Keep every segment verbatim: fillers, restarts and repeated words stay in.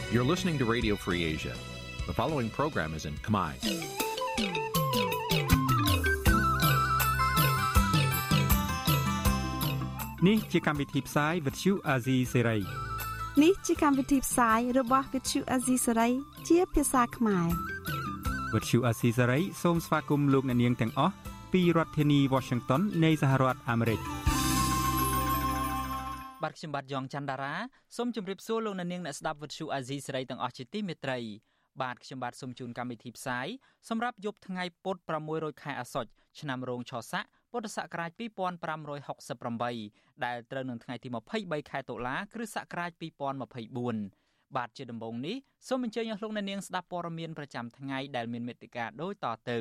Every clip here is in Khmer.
You're listening to Radio Free Asia. The following program is in Khmer. Nǐ chi càm bi tiệp xáy vệt chiu a zì sáy. Nǐ chi càm bi tiệp xáyរបស់ Vithu Azisari ជាភាសាខ្មែរ Vithu Azisari សូមស្វាគមន៍លោកអ្នកនាងទាំងអស់ពីរដ្ឋធានី Washington នៃសហរដ្ឋអាមេរិកបាទខ្ញុំបាទយ៉ងច័ន្ទដារាសូមជម្រាបសួរលោកអ្នកនាងអ្នកស្ដាប់ Vithu Azisari ទាំងអស់ជាទីមេត្រីបាទខ្ញុំបាទសូមជូនកម្មវិធីផ្សាយសម្រាប់យប់ថ្ងៃពុធប្រាំមួយរោចខែអាសត់ឆ្នាំរោងឆស័កពុទ្ធសករាជពីរពាន់ប្រាំរយហកសិបប្រាំបីដែលត្រូវនឹងថ្ងៃទីម្ភៃបីខែតុលាគ្រិស្តសករាជពីរពាន់ម្ភៃបួនបាទជាដំបូងនេះសូមអញ្ជើញលោកអ្នកនាងស្ដាប់ព័ត៌មានប្រចាំថ្ងៃដែលមានមេត្តាដូចតទៅ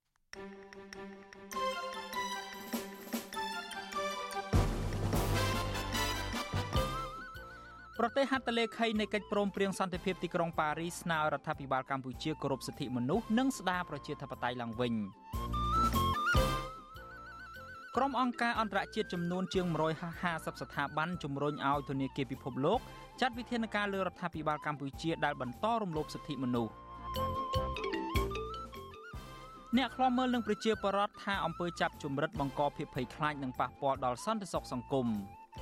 ប្រទេសហត្ថលេខីនៃកិច្ចព្រមព្រៀងសន្តិភាពទីក្រុងប៉ារីសស្នើរដ្ឋាភិបាលកម្ពុជាគោរពសិទ្ធិមនុស្សនិងស្ដារប្រជាធិបតេយ្យឡើងវិញក្រុមអង្គការអន្តរជាតិចំនួនជាងមួយរយហាសិបស្ថាប័នជំរុញឲ្យធនាគារពិភពលោកចាត់វិធានការលើរដ្ឋាភិបាលកម្ពុជាដែលបន្តរំលោភសិទ្ធិមនុស្សអ្នកខ្លាំមើលនឹងប្រជាពលរដ្ឋថាអំពើចាប់ជំរិតបង្កភាពភ័យខ្លាចនិងប៉ះពាល់ដល់សន្តិសុខសង្គម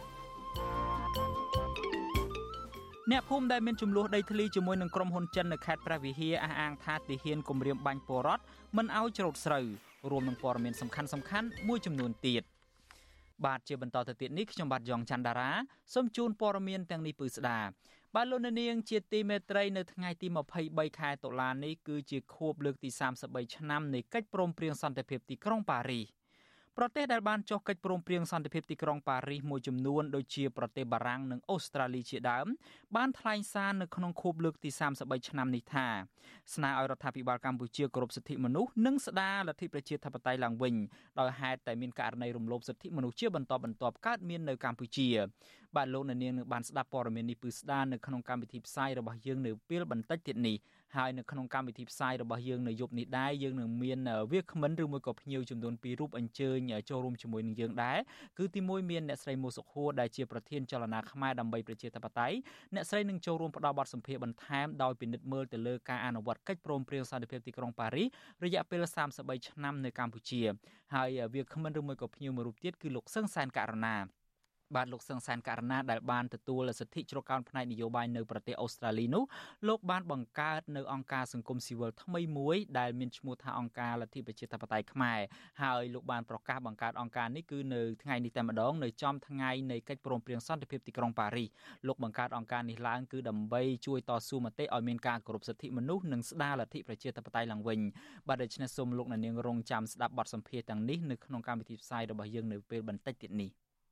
អ្នកភូមិដែលមានចំនួនដីធ្លីជាមួយនឹងក្រុមហ៊ុនចិននៅខេត្តព្រះវិហារអះអាងថាទាហានគំរាមបាញ់ពលរដ្ឋមិនឲ្យច្រូតស្រូវរួមនឹងព័ត៌មានសំខាន់សំខាន់មួយចំនួនទៀតបាទជាបន្តទៅទៀតនេះខ្ញុំបាទយ៉ងច័ន្ទដារាសូមជូនព័ត៌មានទាំងនេះពឺស្ដាបាទលោកនាងជាទីមេត្រីនៅថ្ងៃទីម្ភៃបីខែតុលានេះគឺជាខួបលើកទីសាមសិបបីឆ្នាំនៃកិច្ចព្រមព្រៀងសន្តិភាពទីក្រុងប៉ារីសប្រទេសដែលបានចុះកិច្ចព្រមព្រៀងសន្តិភាពទីក្រុងប៉ារីសមួយចំនួនដូចជាប្រទេសបារាំងនិងអូស្ត្រាលីជាដើមបានថ្លែងសារនៅក្នុងខួបលើកទីសាមសិបបីឆ្នាំនេះថាស្នើឲ្យរដ្ឋាភិបាលកម្ពុជាគោរពសិទ្ធិមនុស្សនិងស្ដារលទ្ធិប្រជាធិបតេយ្យឡើងវិញដោយហេតុតែមានករណីរំលោភសិទ្ធិមនុស្សជាបន្តបន្ទាប់កើតមាននៅកម្ពុជាបាទលោកអ្នកនាងនឹងបានស្ដាប់ព័ត៌មាននេះពឺស្ដារនៅក្នុងកម្មវិធីផ្សាយរបស់យើងនៅពេលបន្តិចទៀតនេះហើយនៅក្នុងកម្មវិធីផ្សាយរបស់យើងនៅយប់នេះដែរយើងនឹងមានវាគ្មិនឬមួយក៏ភ្ញៀវចំនួនពីររូបអញ្ជើញចូលរួមជាមួយនឹងយើងដែរគឺទីមួយមានអ្នកស្រីមូសុខួរដែលជាប្រធានចលនាខ្មែរដើម្បីប្រជាធិបតេយ្យអ្នកស្រីនឹងចូលរួមផ្ដល់បទសម្ភាសន៍បន្ថែមដោយពិនិត្យមើលទៅលើការអនុវត្តកិច្ចព្រមព្រៀងសន្តិភាពទីក្រុងប៉ារីសរយៈពេលសាមសិបបីឆ្នាំនៅកម្ពុជាហើយវាគ្មិនឬមួយក៏ភ្ញៀវមួយរូបទៀតគឺលោកសឹងសានករណាបាទលោកសឹងសានករណាដែលបានទទួលសិទ្ធិជ្រកកោនផ្នែកនយោបាយនៅប្រទេសអូស្ត្រាលីនោះលោកបានបង្កើតនៅអង្គការសង្គមស៊ីវិលថ្មីមួយដែលមានឈ្មោះថាអង្គការលទ្ធិប្រជាធិបតេយ្យខ្មែរហើយលោកបានប្រកាសបង្កើតអង្គការនេះគឺនៅថ្ងៃនេះតែម្ដងនៅចំថ្ងៃនៃកិច្ចព្រមព្រៀងសន្តិភាពទីក្រុងប៉ារីសលោកបង្កើតអង្គការនេះឡើងគឺដើម្បីជួយតស៊ូមតិឲ្យមានការគោរពសិទ្ធិមនុស្សនិងស្ដារលទ្ធិប្រជាធិបតេយ្យឡើងវិញបាទដូច្នេះសូមលោកអ្នកនាងរងចាំស្ដាប់បទសម្ភាសន៍ទាំងនេះនៅក្នុងកម្មវិធីផ្សាយរបស់យើងនៅពេលបន្តិចទៀតនេះ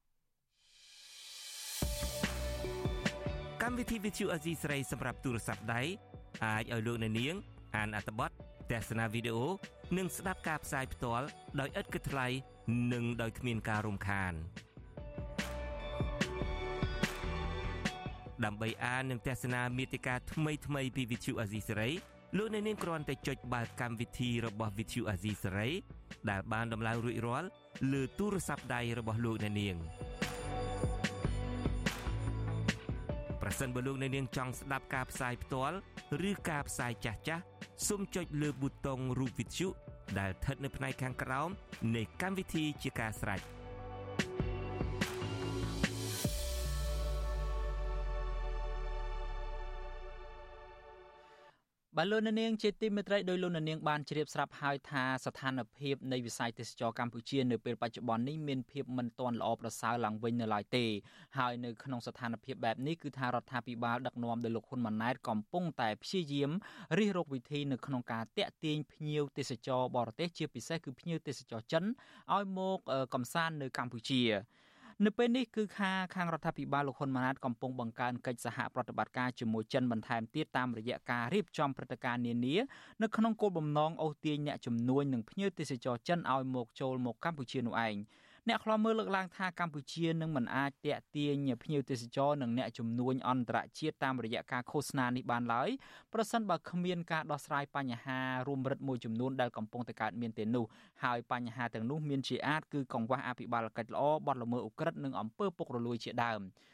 កម្មវិធី Vithu Azisari សម្រាប់ទូរស័ព្ទដៃអាចឲ្យលោកអ្នកនាងអានអត្ថបទទស្សនាវីដេអូនិងស្ដាប់ការផ្សាយផ្ទាល់ដោយឥតគិតថ្លៃនិងដោយគ្មានការរំខានដើម្បីអាននិងទស្សនាមាតិកាថ្មីៗពី Vithu Azisari លោកអ្នកនាងគ្រាន់តែចុចបាល់កម្មវិធីរបស់ Vithu Azisari ដែលបានដំឡើងរួចរាល់លើទូរស័ព្ទដៃរបស់លោកអ្នកនាងប្រសិនបើលោកអ្នកនាងចង់ស្ដាប់ការផ្សាយផ្ទាល់ឬការផ្សាយចាស់ចាស់សូមចុចលើប៊ូតុងរូបវិទ្យុដែលស្ថិតនៅផ្នែកខាងក្រោមនៃកម្មវិធីជាការស្រេចបាទលោកនាងជាទីមេត្រីដោយលោកនាងបានជ្រាបស្រាប់ហើយថាស្ថានភាពនៃវិស័យទេសចរកម្ពុជានៅពេលបច្ចុប្បន្ននេះមានភាពមិនទាន់ល្អប្រសើរឡើងវិញនៅឡើយទេហើយនៅក្នុងស្ថានភាពបែបនេះគឺថារដ្ឋាភិបាលដឹកនាំដោយលោកហ៊ុនម៉ាណែតកំពុងតែព្យាយាមរិះរកវិធីនៅក្នុងការតាក់ទាញភ្ញៀវទេសចរបរទេសជាពិសេសគឺភ្ញៀវទេសចរចិនឲ្យមកកម្សាន្តនៅកម្ពុជានៅពេលនេះគឺខាខាងរដ្ឋាភិបាលលោកហ៊ុនម៉ាណែតកំពុងបង្កើនកិច្ចសហប្រតិបត្តិការជាមួយចិនបន្ថែមទៀតតាមរយៈការរៀបចំព្រឹត្តិការណ៍នានានៅក្នុងគោលបំណងអូសទាញអ្នកជំនួញនិងភ្ញៀវទេសចរចិនឲ្យមកចូលមកកម្ពុជានោះឯងអ្នកខ្លាំមើលលើកឡើងថាកម្ពុជានឹងមិនអាចតាក់ទាញភ្ញៀវទេសចរនិងអ្នកជំនួញអន្តរជាតិតាមរយៈការឃោសនានេះបានឡើយប្រសិនបើគ្មានការដោះស្រាយបញ្ហារួមរិតមួយចំនួនដែលកំពុងតែកើតមានទេនោះហើយបញ្ហាទាំងនោះមានជាអាចគឺកង្វះអភិបាលកិច្ចល្អបទល្មើសឧក្រិដ្ឋនិងអំពើពុករលួយជាដើម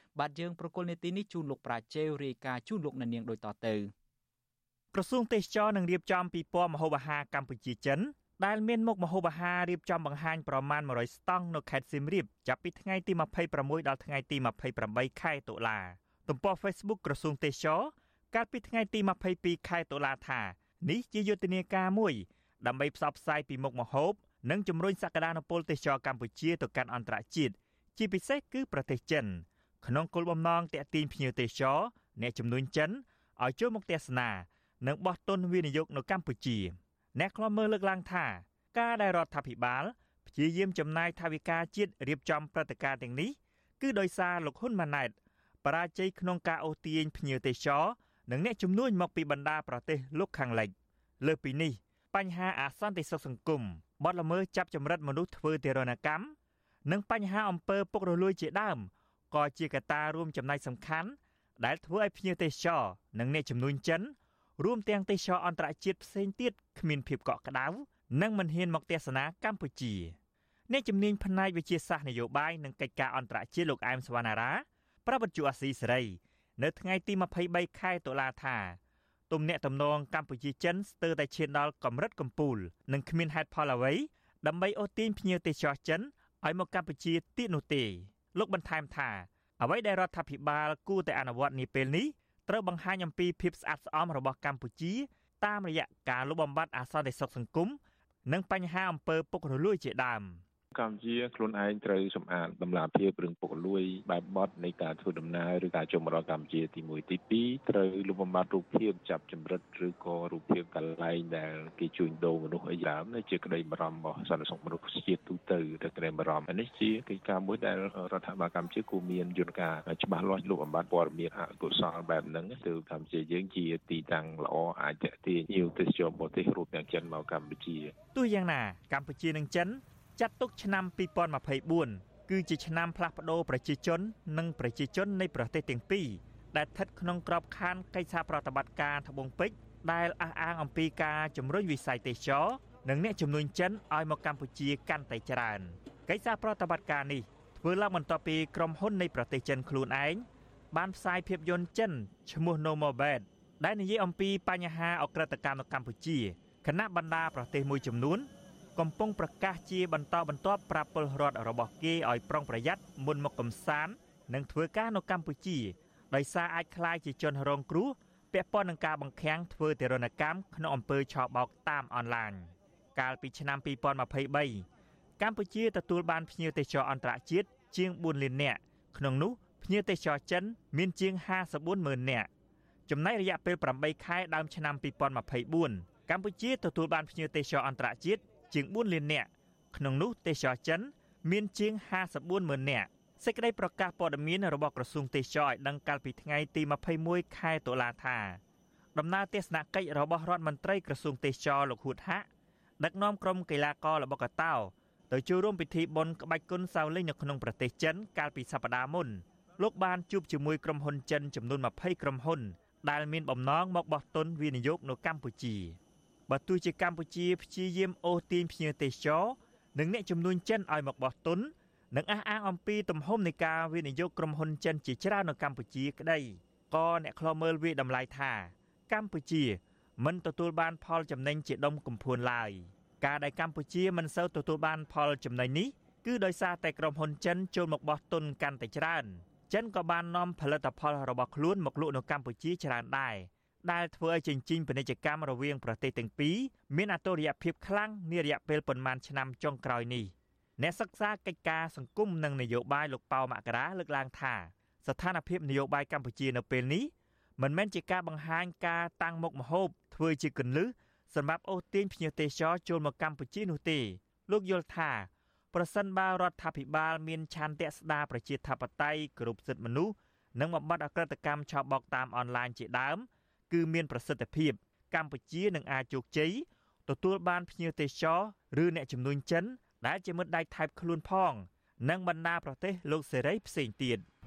បាទយើងប្រកុលនីតិនេះជូនលោកប្រាជេវរាយការណ៍ជូនលោកអ្នកនាងដូចតទៅក្រសួងទេសចរនឹងរៀបចំពិព័រណ៍ម្ហូបអាហារកម្ពុជាចិនដែលមានមុខម្ហូបអាហាររៀបចំបង្ហាញប្រមាណមួយរយស្តង់នៅខេត្តសៀមរាបចាប់ពីថ្ងៃទីម្ភៃប្រាំមួយដល់ថ្ងៃទីម្ភៃប្រាំបីខែតុលាទំព័រ Facebook ក្រសួងទេសចរកាលពីថ្ងៃទីម្ភៃពីរខែតុលាថានេះជាយុទ្ធនាការមួយដើម្បីផ្សព្វផ្សាយពីមុខម្ហូបនិងជំរុញសក្តានុពលទេសចរកម្ពុជាទៅកាន់អន្តរជាតិជាពិសេសគឺប្រទេសចិនក្នុងគោលបំណងទាក់ទាញភ្ញៀវទេសចរអ្នកជំនួញចិនឲ្យចូលមកទស្សនានិងបោះទុនវិនិយោគនៅកម្ពុជាអ្នកខ្លំមើលលើកឡើងថាការដែលរដ្ឋាភិបាលព្យាយាមចំណាយថវិកាជាតិរៀបចំព្រឹត្តិការណ៍ទាំងនេះគឺដោយសារលោកហ៊ុនម៉ាណែតបរាជ័យក្នុងការអូសទាញភ្ញៀវទេសចរនិងអ្នកជំនួញមកពីបណ្ដាប្រទេសលោកខាងលិចលើសពីនេះបញ្ហាអសន្តិសុខសង្គមបទល្មើសចាប់ចម្រិតមនុស្សធ្វើទារុណកម្មនិងបញ្ហាអំពើពុករលួយជាដើមក៏ជាកត្តារួមចំណែកសំខាន់ដែលធ្វើឲ្យភ្ញៀវទេសចរនិងអ្នកជំនួញចិនរួមទាំងទេសចរអន្តរជាតិផ្សេងទៀតគ្មានភាពកក់ក្ដៅនិងមិនហ៊ានមកទស្សនាកម្ពុជាអ្នកជំនាញផ្នែកវិទ្យាសាស្ត្រនយោបាយនិងកិច្ចការអន្តរជាតិលោកអែមសវណ្ណារាប្រាប់វិទ្យុអាស៊ីសេរីនៅថ្ងៃទីម្ភៃបីខែតុលាថាទំនាក់ទំនងកម្ពុជាចិនស្ទើរតែឈានដល់កម្រិតកំពូលនិងគ្មានហេតុផលអ្វីដើម្បីអូសទាញភ្ញៀវទេសចរចិនឲ្យមកកម្ពុជាទៀតនោះទេលោកបន្ថែមថាអ្វីដែលរដ្ឋាភិបាលគួរតែអនុវត្តនាពេលនេះត្រូវបង្ហាញអំពីភាពស្អាតស្អំរបស់កម្ពុជាតាមរយៈការលុបបំបាត់អសន្តិសុខសង្គមនិងបញ្ហាអំពើពុករលួយជាដើមកម្ពុជាខ្លួនឯងត្រូវសម្អាតតម្លាភាពរឿងពុករលួយបែបបទនៃការធ្វើដំណើរឬការចូលមកដល់កម្ពុជាទីមួយទីពីរត្រូវលុបបំបាត់រូបភាពចាប់ចម្រិតឬក៏រូបភាពកន្លែងដែលគេជួញដូរមនុស្សអីដើមនេះជាក្តីបារម្ភរបស់សន្តិសុខមនុស្សជាតិទូទៅតែក្តីបារម្ភនេះជាកិច្ចការមួយដែលរដ្ឋាភិបាលកម្ពុជាគួរមានយន្តការច្បាស់លាស់លុបបំបាត់ព័ត៌មានអកុសលបែបហ្នឹងទៅកម្ពុជាយើងជាទីតាំងល្អអាចទាក់ទាញភ្ញៀវទេសចរបរទេសរួមទាំងចិនមកកម្ពុជាទោះយ៉ាងណាកម្ពុជានិងចិនចាត់ទុកឆ្នាំពីរពាន់ម្ភៃបួនគឺជាឆ្នាំផ្លាស់ប្ដូរប្រជាជននិងប្រជាជននៃប្រទេសទាំងពីរដែលស្ថិតក្នុងក្របខ័ណ្ឌកិច្ចសហប្រតិបត្តិការត្បូងពេជ្រដែលអះអាងអំពីការជំរុញវិស័យទេសចរនិងអ្នកជំនួញចិនឲ្យមកកម្ពុជាកាន់តែច្រើនកិច្ចសហប្រតិបត្តិការនេះធ្វើឡើងបន្ទាប់ពីក្រុមហ៊ុននៃប្រទេសចិនខ្លួនឯងបានផ្សាយភាពយន្តចិនឈ្មោះ No More Bad ដែលនិយាយអំពីបញ្ហាអក្រិតកម្មនៅកម្ពុជាគណៈបណ្ដាប្រទេសមួយចំនួនកំពុងប្រកាសជាបន្តបន្ទាប់ប្រាប់ពលរដ្ឋរបស់គេឲ្យប្រុងប្រយ័ត្នមុនមកកំសាន្តនិងធ្វើការនៅកម្ពុជាដោយសារអាចក្លាយជាជនរងគ្រោះពាក់ព័ន្ធនឹងការបង្ខាំងធ្វើទារុណកម្មក្នុងអំពើឆបោកតាមអនឡាញកាលពីឆ្នាំពីរពាន់ម្ភៃបីកម្ពុជាទទួលបានភ្ញៀវទេសចរអន្តរជាតិជាងបួនលាននាក់ក្នុងនោះភ្ញៀវទេសចរចិនមានជាងហាសិបបួនម៉ឺននាក់ចំណែករយៈពេលប្រាំបីខែដើមឆ្នាំពីរពាន់ម្ភៃបួនកម្ពុជាទទួលបានភ្ញៀវទេសចរអន្តរជាតិជាងបួនលាននាក់ក្នុងនោះទេសចរចិនមានជាងហាសិបបួនម៉ឺននាក់សេចក្តីប្រកាសព័ត៌មានរបស់ក្រសួងទេសចរឲ្យដឹងកាលពីថ្ងៃទីម្ភៃមួយខែតុលាថាដំណើរទស្សនកិច្ចរបស់រដ្ឋមន្ត្រីក្រសួងទេសចរលោកហួតហាក់ដឹកនាំក្រុមកីឡាករល្បុក្កតោទៅចូលរួមពិធីបុណ្យក្បាច់គុណសៅលិញនៅក្នុងប្រទេសចិនកាលពីសប្តាហ៍មុនលោកបានជួបជាមួយក្រុមហ៊ុនចិនចំនួនម្ភៃក្រុមហ៊ុនដែលមានបំណងមកបោះទុនវិនិយោគនៅកម្ពុជាបើទោះជាកម្ពុជាព្យាយាមអូសទាញភ្ញៀវទេសចរនិងអ្នកជំនួញចិនឲ្យមកបោះទុននិងអះអាងអំពីទំហំនៃការវិនិយោគក្រុមហ៊ុនចិនជាច្រើននៅកម្ពុជាក្តីក៏អ្នកខ្លោមើលវាតម្លៃថាកម្ពុជាមិនទទួលបានផលចំណេញជាដុំកំភួនឡើយការដែលកម្ពុជាមិនសូវទទួលបានផលចំណេញនេះគឺដោយសារតែក្រុមហ៊ុនចិនចូលមកបោះទុនកាន់តែច្រើនចិនក៏បាននាំផលិតផលរបស់ខ្លួនមកលក់នៅកម្ពុជាច្រើនដែរដែលធ្វើឲ្យចិញ្ចីងពាណិជ្ជកម្មរវាងប្រទេសទាំងពីរមានអតុល្យភាពខ្លាំងនារយៈពេលប៉ុន្មានឆ្នាំចុងក្រោយនេះអ្នកសិក្សាកិច្ចការសង្គមនិងនយោបាយលោកប៉ៅមករាលើកឡើងថាស្ថានភាពនយោបាយកម្ពុជានៅពេលនេះមិនមែនជាការបង្ហាញការតាំងមុខម្ហូបធ្វើជាគន្លឹះសម្រាប់អូសទាញភ្ញៀវទេសចរចូលមកកម្ពុជានោះទេលោកយល់ថាប្រសិនបើរដ្ឋាភិបាលមានឆន្ទៈស្ដារប្រជាធិបតេយ្យគោរពសិទ្ធិមនុស្សនិងបំបត្តិអក្រិតកម្មឆបោកតាមអនឡាញជាដើមគឺមានប្រសិទ្ធភាពកម្ពុជានឹងអាចជោគជ័យទទួលបានភ្ញៀវទេសចរឬអ្នកជំនួញចិនដែលជាមិត្តដៃថៃបខ្លួនផងនិងបណ្ដាប្រទេសលោកសេរីផ្សេងទៀត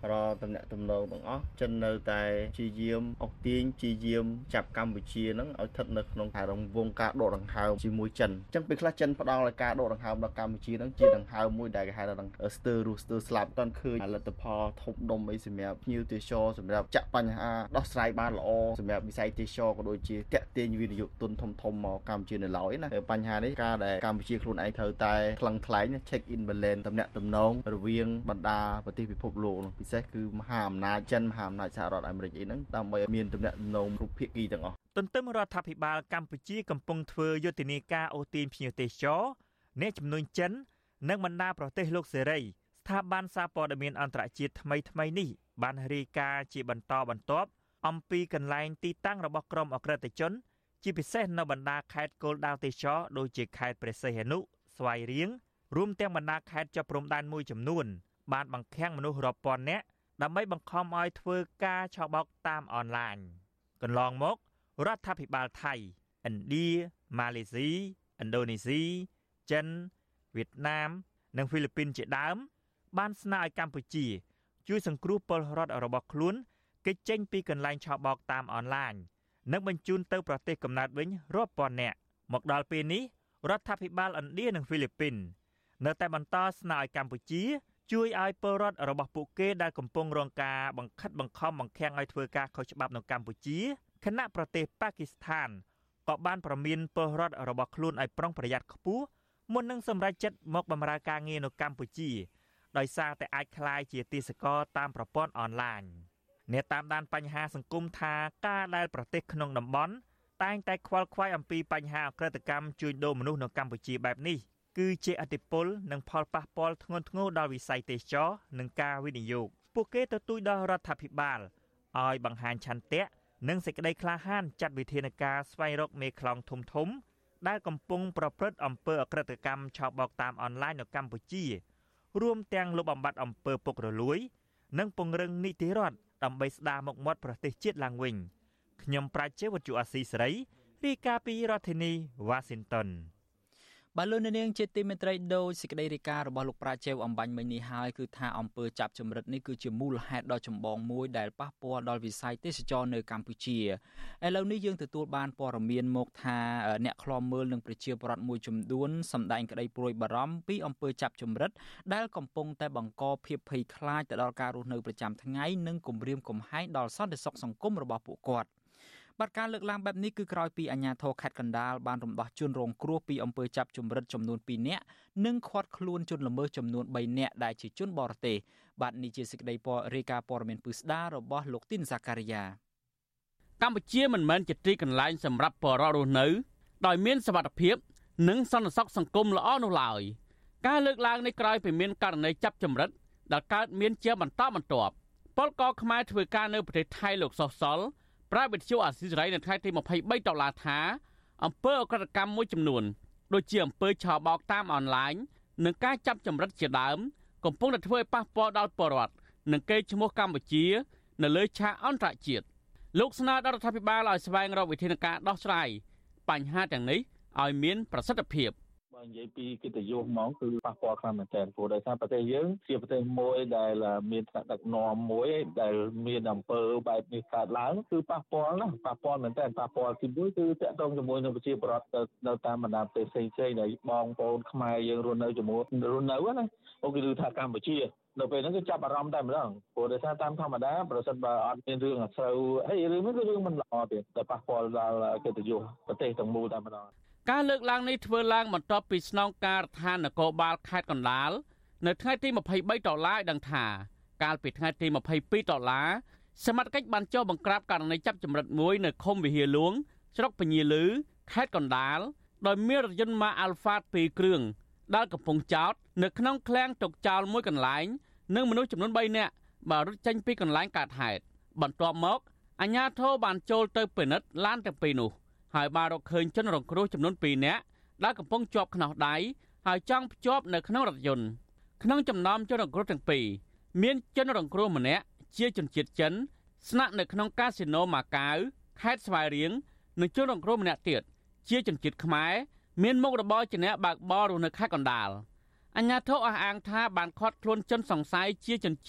រតំណាក់តំណងទាំងអស់ចិននៅតែជាយាមអុកទាញជាយាមចាប់កម្ពុជាហ្នឹងឲ្យស្ថិតនៅក្នុងការរង្វង់ការដកដង្ហើមជាមួយចិនអញ្ចឹងពេលខ្លះចិនផ្ដល់ឲ្យការដកដង្ហើមដល់កម្ពុជាហ្នឹងជាដង្ហើមមួយដែលគេហៅថាស្ទើររស់ស្ទើរស្លាប់តន់ឃើញលទ្ធផលធំដុំអីសម្រាប់ភ្ញៀវទេសចរសម្រាប់ចាក់បញ្ហាដោះស្រាយបានល្អសម្រាប់វិស័យទេសចរក៏ដូចជាតាក់ទាញវិនិយោគទុនធំធំមកកម្ពុជានៅឡើយណាបញ្ហានេះការដែលកម្ពុជាខ្លួនឯងត្រូវតែថ្លឹងថ្លែង check in balance តំណាក់តំណងរវាងបណ្ដាប្រទេសពិភពលោកនោះពិសេសគឺមហាអំណាចចិនមហាអំណាចសហរដ្ឋអាមេរិកអីហ្នឹងដើម្បីឲ្យមានតំណាក់តំណងគ្រប់ភាគីទាំងអស់ទន្ទឹមរដ្ឋាភិបាលកម្ពុជាកំពុងធ្វើយុទ្ធនាការអូសទាញភ្ញៀវទេសចរអ្នកជំនួញចិននិងបណ្ដាប្រទេសលោកសេរីស្ថាប័នសារព័ត៌មានអន្តរជាតិថ្មីថ្មីនេះបានរាយការណ៍ជាបន្តបន្ទាប់អំពីកន្លែងទីតាំងរបស់ក្រុមអក្រិតជនជាពិសេសនៅបណ្ដាខេត្តគោលដៅទេសចរដូចជាខេត្តព្រះសីហនុស្វាយរៀងរួមទាំងបណ្ដាខេត្តជាប់ព្រំដែនមួយចំនួនបានបង្ខាំងមនុស្សរាប់ពាន់នាក់ដើម្បីបង្ខំឲ្យធ្វើការឆបោកតាមអនឡាញកន្លងមករដ្ឋាភិបាលថៃឥណ្ឌាម៉ាឡេស៊ីឥណ្ឌូនេស៊ីចិនវៀតណាមនិងហ្វីលីពីនជាដើមបានស្នើឲ្យកម្ពុជាជួយសង្គ្រោះពលរដ្ឋរបស់ខ្លួនគេចចេញពីកន្លែងឆបោកតាមអនឡាញនិងបញ្ជូនទៅប្រទេសកំណើតវិញរាប់ពាន់នាក់មកដល់ពេលនេះរដ្ឋាភិបាលឥណ្ឌានិងហ្វីលីពីននៅតែបន្តស្នើឲ្យកម្ពុជាជួយឲ្យពលរដ្ឋរបស់ពួកគេដែលកំពុងរងការបង្ខិតបង្ខំបង្ខាំងឲ្យធ្វើការខុសច្បាប់នៅកម្ពុជាខណៈប្រទេសប៉ាគីស្ថានក៏បានប្រមានពលរដ្ឋរបស់ខ្លួនឲ្យប្រុងប្រយ័ត្នខ្ពស់មុននឹងសម្រេចចិត្តមកបម្រើការងារនៅកម្ពុជាដោយសារតែអាចក្លាយជាទាសករតាមប្រព័ន្ធអនឡាញអ្នកតាមដានបញ្ហាសង្គមថាការដែលប្រទេសក្នុងតំបន់តែងតែខ្វល់ខ្វាយអំពីបញ្ហាអក្រិតកម្មជួញដូរមនុស្សនៅកម្ពុជាបែបនេះគឺជាឥទ្ធិពលនិងផលប៉ះពាល់ធ្ងន់ធ្ងរដល់វិស័យទេសចរនិងការវិនិយោគពួកគេទទូចដល់រដ្ឋាភិបាលឲ្យបង្ហាញឆន្ទៈនិងសេចក្តីក្លាហានចាត់វិធានការស្វែងរកមេខ្លោងធំធំដែលកំពុងប្រព្រឹត្តអំពើអក្រិតកម្មឆបោកតាមអនឡាញនៅកម្ពុជារួមទាំងលុបបំបាត់អំពើពុករលួយនិងពង្រឹងនីតិរដ្ឋដើម្បីស្ដារមុខមាត់ប្រទេសជាតិឡើងវិញខ្ញុំប្រាជ្ញវុទ្ធុអាស៊ីសេរីរាយការណ៍ពីរដ្ឋធានីវ៉ាស៊ីនតោនបាទលោកនាងជាទីមេត្រីដោយសេចក្តីរាយការណ៍របស់លោកប្រាជ្ញអំបញ្ញមិញនេះហើយគឺថាអំពើចាប់ចម្រិតនេះគឺជាមូលហេតុដ៏ចម្បងមួយដែលប៉ះពាល់ដល់វិស័យទេសចរនៅកម្ពុជាឥឡូវនេះយើងទទួលបានព័ត៌មានមកថាអ្នកឃ្លាំមើលនិងប្រជាពលរដ្ឋមួយចំនួនសម្ដែងក្តីព្រួយបារម្ភពីអំពើចាប់ចម្រិតដែលកំពុងតែបង្កភាពភ័យខ្លាចទៅដល់ការរស់នៅប្រចាំថ្ងៃនិងគំរាមកំហែងដល់សន្តិសុខសង្គមរបស់ពួកគាត់បាទការលើកឡើងបែបនេះគឺក្រោយពីអាជ្ញាធរខេត្តកណ្ដាលបានរំដោះជនរងគ្រោះពីអំពើចាប់ចម្រិតចំនួនពីរនាក់និងឃាត់ខ្លួនជនល្មើសចំនួនបីនាក់ដែលជាជនបរទេសបាទនេះជាសេចក្តីរាយការណ៍ព័ត៌មានពិស្ដាររបស់លោកទីនសាការីយ៉ាកម្ពុជាមិនមែនជាទីកន្លែងសម្រាប់ពលរដ្ឋរស់នៅដោយមានសុវត្ថិភាពនិងសន្តិសុខសង្គមល្អនោះឡើយការលើកឡើងនេះក្រោយពីមានករណីចាប់ចម្រិតដែលកើតមានជាបន្តបន្ទាប់ពលករខ្មែរធ្វើការនៅប្រទេសថៃលោកសុសសល់ប្រាវិទ្យាអាស៊ីសេរីនៅថ្ងៃទីម្ភៃបីដុល្លារថាអំពើអក្រិតកម្មមួយចំនួនដូចជាអំពើឆបោកតាមអនឡាញនិងការចាប់ចម្រិតជាដើមកំពុងតែធ្វើឲ្យប៉ះពាល់ដល់ពលរដ្ឋនិងកេរ្តិ៍ឈ្មោះកម្ពុជានៅលើឆាកអន្តរជាតិលោកស្នើដល់រដ្ឋាភិបាលឲ្យស្វែងរកវិធានការដោះស្រាយបញ្ហាទាំងនេះឲ្យមានប្រសិទ្ធភាពបើនិយាយពីកិត្តិយសហ្មងគឺប៉ះពាល់ខ្លាំងមែនទែនព្រោះដោយសារប្រទេសយើងជាប្រទេសមួយដែលមានថ្នាក់ដឹកនាំមួយដែលមានអំពើបែបនេះកើតឡើងគឺប៉ះពាល់ណាប៉ះពាល់មែនទែនប៉ះពាល់ទីមួយគឺតាក់ទងជាមួយនឹងប្រជាពលរដ្ឋនៅតាមបណ្ដាប្រទេសផ្សេងៗដែលបងប្អូនខ្មែរយើងរស់នៅជាមួយរស់នៅណាអូគេឮថាកម្ពុជានៅពេលហ្នឹងគឺចាប់អារម្មណ៍តែម្ដងព្រោះដោយសារតាមធម្មតាប្រសិនបើអត់មានរឿងអាស្រូវអីរឿងនេះគឺរឿងមិនល្អទេតែប៉ះពាល់ដល់កិត្តិយសប្រទេសទាំងមូលតែម្ដងការលើកឡើងនេះធ្វើឡើងបន្ទាប់ពីស្នងការដ្ឋាននគរបាលខេត្តកណ្ដាលនៅថ្ងៃទីម្ភៃបីដុល្លារឲ្យដឹងថាកាលពីថ្ងៃទីម្ភៃពីរដុល្លារសមត្ថកិច្ចបានចុះបង្ក្រាបករណីចាប់ចម្រិតមួយនៅឃុំវិហារលួងស្រុកពញាលឺខេត្តកណ្ដាលដោយមានរថយន្តម៉ាក Alphard ពីរគ្រឿងដែលកំពុងចោតនៅក្នុងឃ្លាំងទុកចោលមួយកន្លែងនិងមនុស្សចំនួនបីនាក់បានរត់ចេញពីកន្លែងកើតហេតុបន្ទាប់មកអាជ្ញាធរបានចូលទៅពិនិត្យឡានទាំងពីរនោះហើយបានរកឃើញជនរងគ្រោះចំនួនពីរនាក់ដែលកំពុងជាប់ខ្នោះដៃហើយចង់ភ្ជាប់នៅក្នុងរថយន្តក្នុងចំណោមជនរងគ្រោះទាំងពីរមានជនរងគ្រោះម្នាក់ជាជនជាតិចិនស្នាក់នៅក្នុងកាស៊ីណូម៉ាកាវខេត្តស្វាយរៀងនិងជនរងគ្រោះម្នាក់ទៀតជាជនជាតិខ្មែរមានមុខរបរជាអ្នកបើកបររស់នៅខេត្តកណ្ដាលអាជ្ញាធរអះអាងថាបានឃាត់ខ្លួនជនសង្ស័យជាជនជាតិ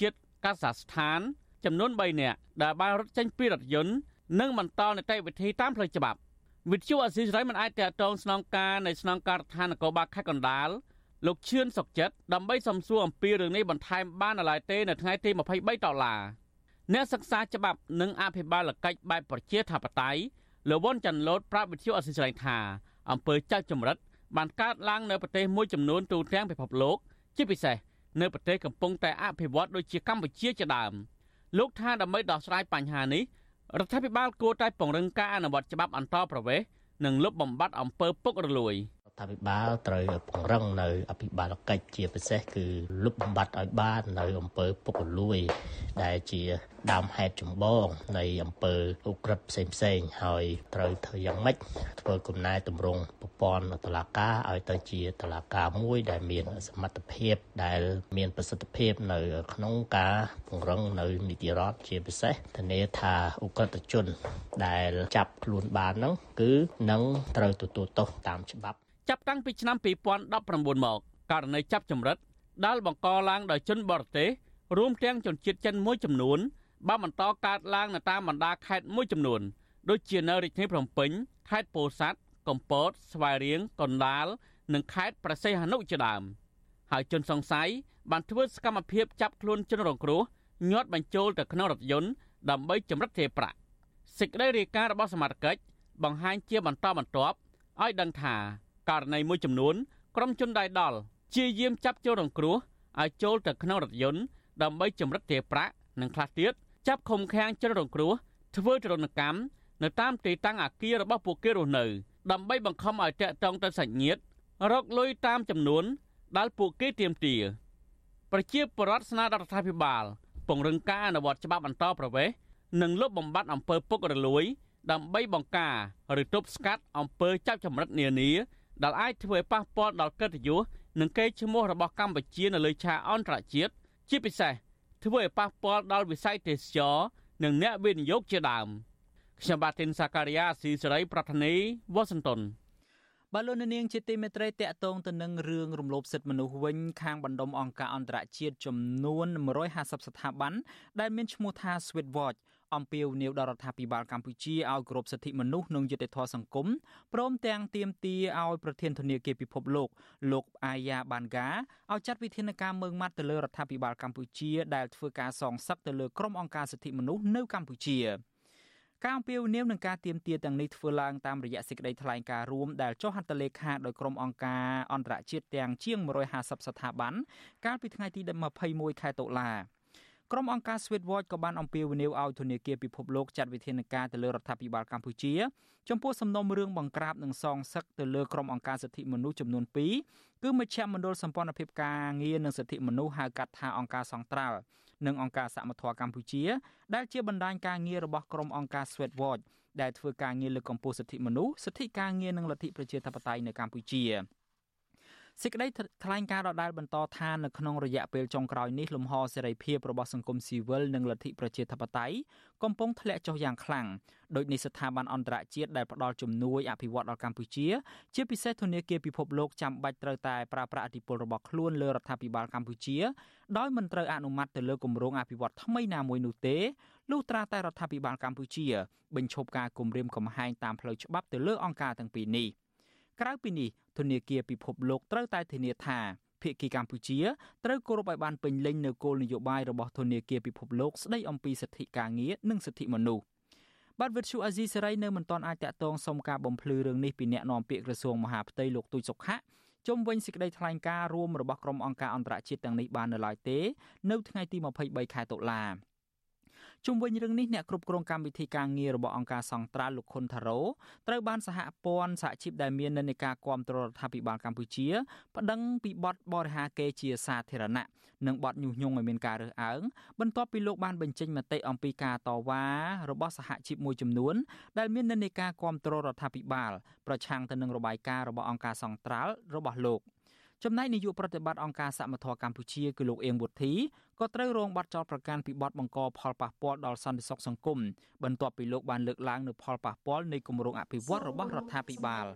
កាសាស្ថានចំនួន3នាក់ដែលបានរត់ចេញពីរថយន្តនិងបន្តនីតិវិធីតាមផ្លូវច្បាប់វិទ្យុអស៊ីសេរីមិនអាចតាក់ទងស្នងការនៃស្នងការដ្ឋាននគរបាលខេត្តកណ្ដាលលោកឈឿនសុកចិត្តដើម្បីសំសួរអំពីរឿងនេះបន្ថែមបានឡើយទេនៅថ្ងៃទីម្ភៃបីដុល្លារអ្នកសិក្សាច្បាប់និងអភិបាលកិច្ចបែបប្រជាធិបតេយ្យលោកវ៉ុនចាន់ឡូតប្រាប់វិទ្យុអស៊ីសេរីថាអំពើចៅចម្រិតបានកើតឡើងនៅប្រទេសមួយចំនួនទូទាំងពិភពលោកជាពិសេសនៅប្រទេសកំពុងតែអភិវឌ្ឍដូចជាកម្ពុជាជាដើមលោកថាដើម្បីដោះស្រាយបញ្ហានេះរដ្ឋាភិបាលគួរតែពង្រឹងការអនុវត្តច្បាប់អន្តរប្រវេសន៍និងលុបបំបាត់អំពើពុករលួយរដ្ឋាភិបាលត្រូវពង្រឹងនៅអភិបាលកិច្ចជាពិសេសគឺលុបបំបាត់ឲ្យបាននៅអំពើពុករលួយដែលជាដើមហេតុចម្បងនៃអំពើឧក្រិដ្ឋផ្សេងផ្សេងហើយត្រូវធ្វើយ៉ាងម៉េចធ្វើកំណែតម្រង់ប្រព័ន្ធតុលាការឲ្យទៅជាតុលាការមួយដែលមានសមត្ថភាពដែលមានប្រសិទ្ធភាពនៅក្នុងការពង្រឹងនៅនីតិរដ្ឋជាពិសេសធានាថាឧក្រិដ្ឋជនដែលចាប់ខ្លួនបានហ្នឹងគឺនឹងត្រូវទទួលទោសតាមច្បាប់ចាប់តាំងពីឆ្នាំពីរពាន់ដប់ប្រាំបួនមកករណីចាប់ចម្រិតដែលបង្កឡើងដោយជនបរទេសរួមទាំងជនជាតិចិនមួយចំនួនបានបន្តកើតឡើងនៅតាមបណ្ដាខេត្តមួយចំនួនដូចជានៅរាជធានីភ្នំពេញខេត្តពោធិ៍សាត់កំពតស្វាយរៀងកណ្ដាលនិងខេត្តព្រះសីហនុជាដើមហើយជនសង្ស័យបានធ្វើសកម្មភាពចាប់ខ្លួនជនរងគ្រោះញាត់បញ្ចូលទៅក្នុងរថយន្តដើម្បីចម្រិតទារប្រាក់សេចក្តីរាយការណ៍របស់សមាជិកបង្ហាញជាបន្តបន្ទាប់ឲ្យដឹងថាករណីមួយចំនួនក្រុមជនដៃដល់ជាយាមចាប់ជនរងគ្រោះឲ្យចូលទៅក្នុងរថយន្តដើម្បីចម្រិតទារប្រាក់និងខ្លះទៀតចាប់ឃុំឃាំងជនរងគ្រោះធ្វើទរណកម្មនៅតាមទីតាំងអគាររបស់ពួកគេរស់នៅដើម្បីបង្ខំឲ្យតាក់ទងទៅសាច់ញាតិរកលុយតាមចំនួនដែលពួកគេទាមទារប្រជាពលរដ្ឋស្នើដល់រដ្ឋាភិបាលពង្រឹងការអនុវត្តច្បាប់អន្តរប្រវេសន៍និងលុបបំបាត់អំពើពុករលួយដើម្បីបង្ការឬទប់ស្កាត់អំពើចាប់ចម្រិតនានាដែលអាចធ្វើឲ្យប៉ះពាល់ដល់កិត្តិយសនិងកេរ្តិ៍ឈ្មោះរបស់កម្ពុជានៅលើឆាកអន្តរជាតិជាពិសេសធ្វើឲ្យប៉ះពាល់ដល់វិស័យទេសចរនិងអ្នកវិនិយោគជាដើមខ្ញុំបាទទីនសាការីយ៉ាស៊ីសេរីប្រធានីវ៉ាស៊ីនតោនបាទលោកនាងជាទីមេត្រីតាក់ទងទៅនឹងរឿងរំលោភសិទ្ធិមនុស្សវិញខាងបណ្ដុំអង្គការអន្តរជាតិចំនួនមួយរយហាសិបស្ថាប័នដែលមានឈ្មោះថា Swedwatch អំពាវនាវដល់រដ្ឋាភិបាលកម្ពុជាឲ្យគោរពសិទ្ធិមនុស្សនិងយុត្តិធម៌សង្គមព្រមទាំងទាមទារឲ្យប្រធានធនាគារពិភពលោកលោកអាយ៉ាបានហ្កាឲ្យចាត់វិធានការមើងម៉ាត់ទៅលើរដ្ឋាភិបាលកម្ពុជាដែលធ្វើការសងសឹកទៅលើក្រុមអង្គការសិទ្ធិមនុស្សនៅកម្ពុជាការអំពាវនាវនឹងការទាមទារទាំងនេះធ្វើឡើងតាមរយៈសេចក្តីថ្លែងការណ៍រួមដែលចុះហត្ថលេខាដោយក្រុមអង្គការអន្តរជាតិទាំងជាងមួយរយហាសិបស្ថាប័នកាលពីថ្ងៃទីម្ភៃមួយខែតុលាក្រុមអង្គការ Swedwatch ក៏បានអំពាវនាវឲ្យធនាគារពិភពលោកចាត់វិធានការទៅលើរដ្ឋាភិបាលកម្ពុជាចំពោះសំណុំរឿងបង្ក្រាបនិងសងសឹកទៅលើក្រុមអង្គការសិទ្ធិមនុស្សចំនួនពីរគឺមជ្ឈមណ្ឌលសម្ព័ន្ធភាពការងារនិងសិទ្ធិមនុស្សហៅកាត់ថាអង្គការសង្ត្រាល់និងអង្គការសមត្ថភាពកម្ពុជាដែលជាបណ្ដាញការងាររបស់ក្រុមអង្គការ Swedwatch ដែលធ្វើការងារលើកកម្ពស់សិទ្ធិមនុស្សសិទ្ធិការងារនិងលទ្ធិប្រជាធិបតេយ្យនៅកម្ពុជាសេចក្តីថ្លែងការណ៍ដដែលបន្តថានៅក្នុងរយៈពេលចុងក្រោយនេះលំហសេរីភាពរបស់សង្គមស៊ីវិលនិងលទ្ធិប្រជាធិបតេយ្យកំពុងធ្លាក់ចុះយ៉ាងខ្លាំងដោយនេះស្ថាប័នអន្តរជាតិដែលផ្ដល់ជំនួយអភិវឌ្ឍដល់កម្ពុជាជាពិសេសធនាគារពិភពលោកចាំបាច់ត្រូវតែប្រើប្រាស់ឥទ្ធិពលរបស់ខ្លួនលើរដ្ឋាភិបាលកម្ពុជាដោយមិនត្រូវអនុម័តទៅលើគម្រោងអភិវឌ្ឍថ្មីណាមួយនោះទេលុះត្រាតែរដ្ឋាភិបាលកម្ពុជាបញ្ឈប់ការគំរាមកំហែងតាមផ្លូវច្បាប់ទៅលើអង្គការទាំងពីរនេះក្រៅពីនេះធនាគារពិភពលោកត្រូវតែធានាថាភាគីកម្ពុជាត្រូវគោរពឲ្យបានពេញលេញនូវគោលនយោបាយរបស់ធនាគារពិភពលោកស្តីអំពីសិទ្ធិការងារនិងសិទ្ធិមនុស្សបាទវិទ្យុអាស៊ីសេរីនៅមិនទាន់អាចតាក់ទងសុំការបំភ្លឺរឿងនេះពីអ្នកនាំពាក្យក្រសួងមហាផ្ទៃលោកទូចសុខៈជុំវិញសេចក្តីថ្លែងការណ៍រួមរបស់ក្រុមអង្គការអន្តរជាតិទាំងនេះបាននៅឡើយទេនៅថ្ងៃទីម្ភៃបីខែតុលាជុំវិញរឿងនេះអ្នកគ្រប់គ្រងកម្មវិធីការងាររបស់អង្គការសង្ត្រាល់លោកខុនថារ៉ូត្រូវបានសហព័ន្ធសហជីពដែលមាននិន្នាការគាំទ្ររដ្ឋាភិបាលកម្ពុជាប្តឹងពីបទបរិហាកេរជាសាធារណៈនិងបទញុះញង់ឲ្យមានការរើសអើងបន្ទាប់ពីលោកបានបញ្ចេញមតិអំពីការតវ៉ារបស់សហជីពមួយចំនួនដែលមាននិន្នាការគាំទ្ររដ្ឋាភិបាលប្រឆាំងទៅនឹងរបាយការណ៍របស់អង្គការសង្ត្រាល់របស់លោកចំណែកនាយកប្រតិបត្តិអង្គការសមត្ថភាពកម្ពុជាគឺលោកអៀងវុធីក៏ត្រូវរងបាត់ចោទប្រកាន់ពីបទបង្កផលប៉ះពាល់ដល់សន្តិសុខសង្គមបន្ទាប់ពីលោកបានលើកឡើងនូវផលប៉ះពាល់នៃគម្រោងអភិវឌ្ឍរបស់រដ្ឋាភិបាល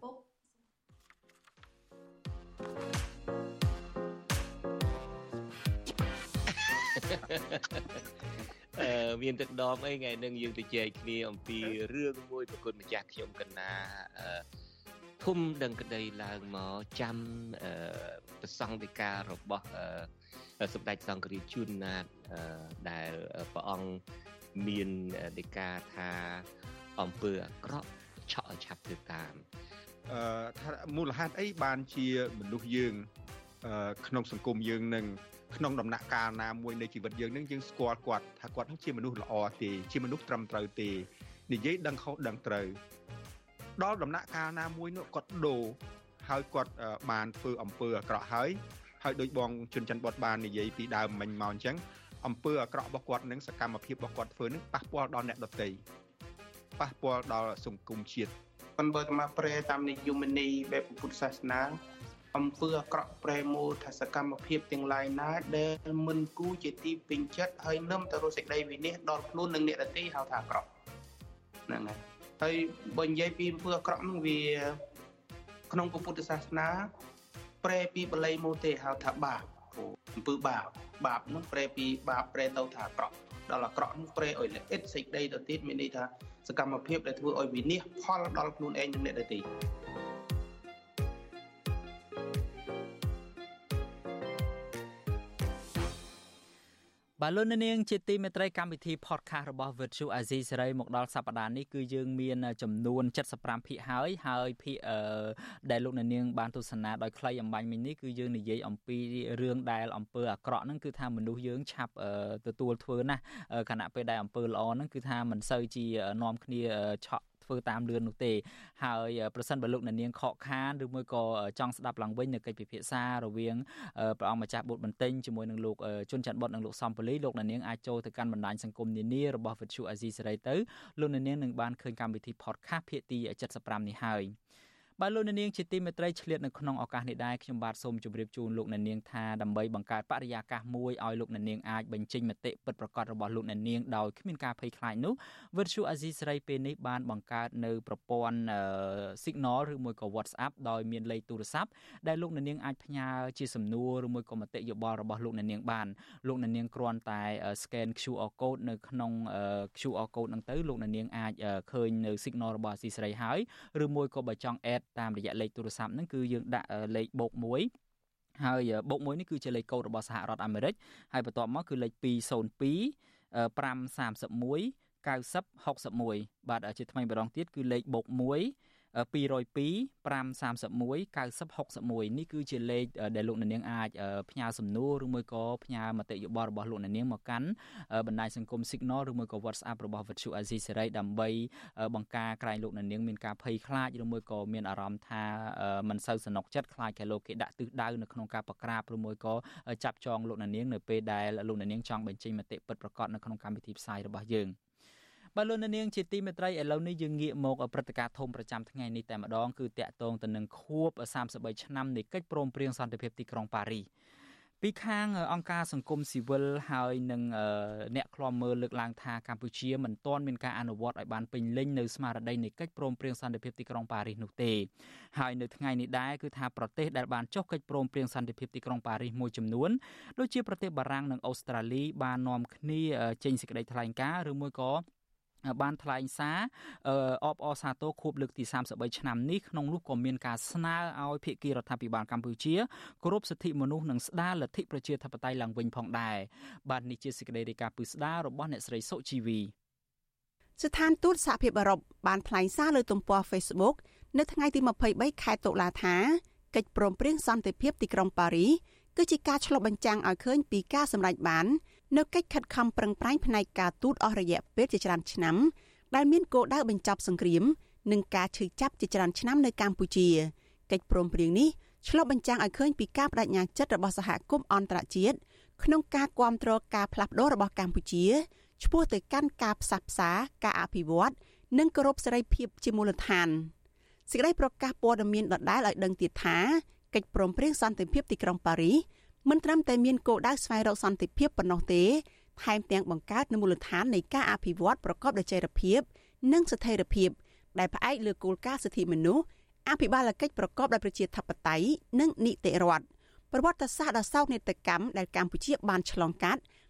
អឺមានទឹកដមអីថ្ងៃនឹងយើងទៅជែកគ្នាអំពីរឿងមួយប្រគុណម្ចាស់ខ្ញុំកណាអឺធំដឹងក្តីឡើងមកចាំអឺប្រសង្ឃដីការបស់អឺសម្ដេចសង្ឃរាជជួនណាតអឺដែលព្រះអង្គមានដីកាថាអំពើអាក្រក់ឆក់ឲ្យឆាប់ទៅតាមអឺថាមូលហេតុអីបានជាមនុស្សយើងអឺក្នុងសង្គមយើងនឹងក្នុងដំណាក់កាលណាមួយនៃជីវិតយើងនឹងយើងស្គាល់គាត់ថាគាត់នឹងជាមនុស្សល្អទេជាមនុស្សត្រឹមត្រូវទេនិយាយដឹងខុសដឹងត្រូវដល់ដំណាក់កាលណាមួយនោះគាត់ដូរហើយគាត់បានធ្វើអំពើអាក្រក់ហើយហើយដូចបងជុនច័ន្ទបុតបាននិយាយពីដើមមិញមកអញ្ចឹងអំពើអាក្រក់របស់គាត់នឹងសកម្មភាពរបស់គាត់ធ្វើនឹងប៉ះពាល់ដល់អ្នកដទៃប៉ះពាល់ដល់សង្គមជាតិប៉ុន្តែបើតាមប្រែតាមនិយមន័យបែបពុទ្ធសាសនាអំពើអាក្រក់ប្រែមូលថាសកម្មភាពទាំងឡាយណាដែលមិនគូជាទីពេញចិត្តហើយនឹមទៅរកសេចក្តីវិនិច្ឆ័យដល់ខ្លួននិងអ្នកដទៃហៅថាអាក្រក់ហ្នឹងហើយហើយបើនិយាយពីអំពើអាក្រក់ហ្នឹងវាក្នុងពុទ្ធសាសនាប្រែពីបាលីមកទេហៅថាបាបអំពើបាបបាបហ្នឹងប្រែពីបាបប្រែទៅថាអាក្រក់ដល់អាក្រក់ហ្នឹងប្រែឲ្យល្អិតសេចក្តីទៅទៀតមានន័យថាសកម្មភាពដែលធ្វើឲ្យវិនិច្ឆ័យផលដល់ខ្លួនឯងនិងអ្នកដទៃបាទលោកនាងជាទីមេត្រីកម្មវិធី podcast របស់ Virtual Asia សេរីមកដល់សប្តាហ៍នេះគឺយើងមានចំនួនเจ็ดสิบห้าភាគហើយហើយភាគអឺដែលលោកនាងបានទស្សនាដោយខ្លីអំបញ្ញមិញនេះគឺយើងនិយាយអំពីរឿងដែលអំពើអាក្រក់ហ្នឹងគឺថាមនុស្សយើងឆាប់ទទួលធ្វើណាស់ខណៈពេលដែលអំពើល្អហ្នឹងគឺថាមិនសូវជានាំគ្នាឆក់ធ្វើតាមលឿននោះទេហើយប្រសិនបើលោកអ្នកនាងខកខានឬមួយក៏ចង់ស្ដាប់ឡើងវិញនៅកិច្ចពិភាក្សារវាងព្រះអង្គម្ចាស់បុត្របន្ទិញជាមួយនឹងលោកជុនច័ន្ទបុត្រនិងលោកសំពលីលោកអ្នកនាងអាចចូលទៅកាន់បណ្ដាញសង្គមនានារបស់ Virtual Asia សេរីទៅលោកអ្នកនាងនឹងបានឃើញកម្មវិធី podcast ភាគទីเจ็ดสิบห้าនេះហើយបាទលោកអ្នកនាងជាទីមេត្រីឆ្លៀតនៅក្នុងឱកាសនេះដែរខ្ញុំបាទសូមជម្រាបជូនលោកអ្នកនាងថាដើម្បីបង្កើតបរិយាកាសមួយឲ្យលោកអ្នកនាងអាចបញ្ចេញមតិពិតប្រាកដរបស់លោកអ្នកនាងដោយគ្មានការភ័យខ្លាចនោះ Virtual Asia សេរីពេលនេះបានបង្កើតនៅប្រព័ន្ធ Signal ឬមួយក៏ WhatsApp ដោយមានលេខទូរស័ព្ទដែលលោកអ្នកនាងអាចផ្ញើជាសំណួរឬមួយក៏មតិយោបល់របស់លោកអ្នកនាងបានលោកអ្នកនាងគ្រាន់តែ scan คิว អាร์ code នៅក្នុង คิว អាร์ code ហ្នឹងទៅលោកអ្នកនាងអាចឃើញនៅ Signal របស់ Asia សេរីហើយឬមួយក៏បើចង់ addតាមរយៈលេខទូរស័ព្ទហ្នឹងគឺយើងដាក់លេខបូកមួយហើយបូកមួយនេះគឺជាលេខកូដរបស់សហរដ្ឋអាមេរិកហើយបន្ទាប់មកគឺលេខtwo oh two five three one nine oh six oneបាទជាថ្មីម្ដងទៀតគឺលេខបូកមួយtwo oh two five three one nine oh six oneនេះគឺជាលេខដែលលោកអ្នកនាងអាចផ្ញើសំណួរឬមួយក៏ផ្ញើមតិយោបល់របស់លោកអ្នកនាងមកកាន់បណ្ដាញសង្គម Signal ឬមួយក៏ WhatsApp របស់ Virtual Asia សេរីដើម្បីបង្ការក្រែងលោកអ្នកនាងមានការភ័យខ្លាចឬមួយក៏មានអារម្មណ៍ថាមិនសូវសនុកចិត្តខ្លាចគេលោកគេដាក់ទិសដៅនៅក្នុងការបក្រាបឬមួយក៏ចាប់ចងលោកអ្នកនាងនៅពេលដែលលោកអ្នកនាងចង់បញ្ចេញមតិពិតប្រាកដនៅក្នុងកម្មវិធីផ្សាយរបស់យើងបាទលោកនាងជាទីមេត្រីឥឡូវនេះយើងងាកមកព្រឹត្តិការណ៍ធំប្រចាំថ្ងៃនេះតែម្ដងគឺតាក់ទងទៅនឹងខួបសាមសិបបីឆ្នាំនៃកិច្ចព្រមព្រៀងសន្តិភាពទីក្រុងប៉ារីសពីខាងអង្គការសង្គមស៊ីវិលហើយនិងអ្នកឃ្លាំមើលលើកឡើងថាកម្ពុជាមិនទាន់មានការអនុវត្តឲ្យបានពេញលេញនៅស្មារតីនៃកិច្ចព្រមព្រៀងសន្តិភាពទីក្រុងប៉ារីសនោះទេហើយនៅថ្ងៃនេះដែរគឺថាប្រទេសដែលបានចុះកិច្ចព្រមព្រៀងសន្តិភាពទីក្រុងប៉ារីសមួយចំនួនដូចជាប្រទេសបារាំងនិងអូស្ត្រាលីបាននាំគ្នាចេញសេចក្តីថ្លែងការណ៍ឬមួយក៏បានថ្លែងសារអបអរសាទរខួបលើកទីសាមសិបបីឆ្នាំនេះក្នុងនោះក៏មានការស្នើឲ្យភាគីរដ្ឋាភិបាលកម្ពុជាគោរពសិទ្ធិមនុស្សនិងស្ដារលទ្ធិប្រជាធិបតេយ្យឡើងវិញផងដែរបាទនេះជាសេចក្តីរាយការណ៍ពិស្ដាររបស់អ្នកស្រីសុជីវីស្ថានទូតសហភាពអឺរ៉ុបបានថ្លែងសារលើទំព័រ Facebook នៅថ្ងៃទីยี่สิบสามខែតុលាថាកិច្ចព្រមព្រៀងសន្តិភាពទីក្រុងប៉ារីសគឺជាការឆ្លុះបញ្ចាំងឲ្យឃើញពីការសម្រេចបាននៅកិច្ចខិតខំប្រឹងប្រែងផ្នែកការទូតអស់រយៈពេលជាច្រើនឆ្នាំដែលមានគោលដៅបញ្ចប់សង្គ្រាមនិងការឈឺចាប់ជាច្រើនឆ្នាំនៅកម្ពុជាកិច្ចព្រមព្រៀងនេះឆ្លុះបញ្ចាំងឲ្យឃើញពីការបដិញ្ញាចិត្តរបស់សហគមន៍អន្តរជាតិក្នុងការគាំទ្រការផ្លាស់ប្តូររបស់កម្ពុជាឆ្ពោះទៅកាន់ការផ្សះផ្សាការអភិវឌ្ឍនិងគោរពសេរីភាពជាមូលដ្ឋានសេចក្តីប្រកាសព័ត៌មានដដែលឲ្យដឹងទៀតថាកិច្ចព្រមព្រៀងសន្តិភាពទីក្រុងប៉ារីសមិនត្រឹមតែមានគោលដៅស្វែងរកសន្តិភាពប៉ុណ្ណោះទេថែមទាំងបង្កើតនូវមូលដ្ឋាននៃការអភិវឌ្ឍប្រកបដោយចីរភាពនិងស្ថិរភាពដែលផ្អែកលើគោលការណ៍សិទ្ធិមនុស្សអភិបាលកិច្ចប្រកបដោយប្រជាធិបតេយ្យនិងនីតិរដ្ឋប្រវត្តិសាស្ត្រដ៏សោកនាដកម្មដែលកម្ពុជាបានឆ្លងកាត់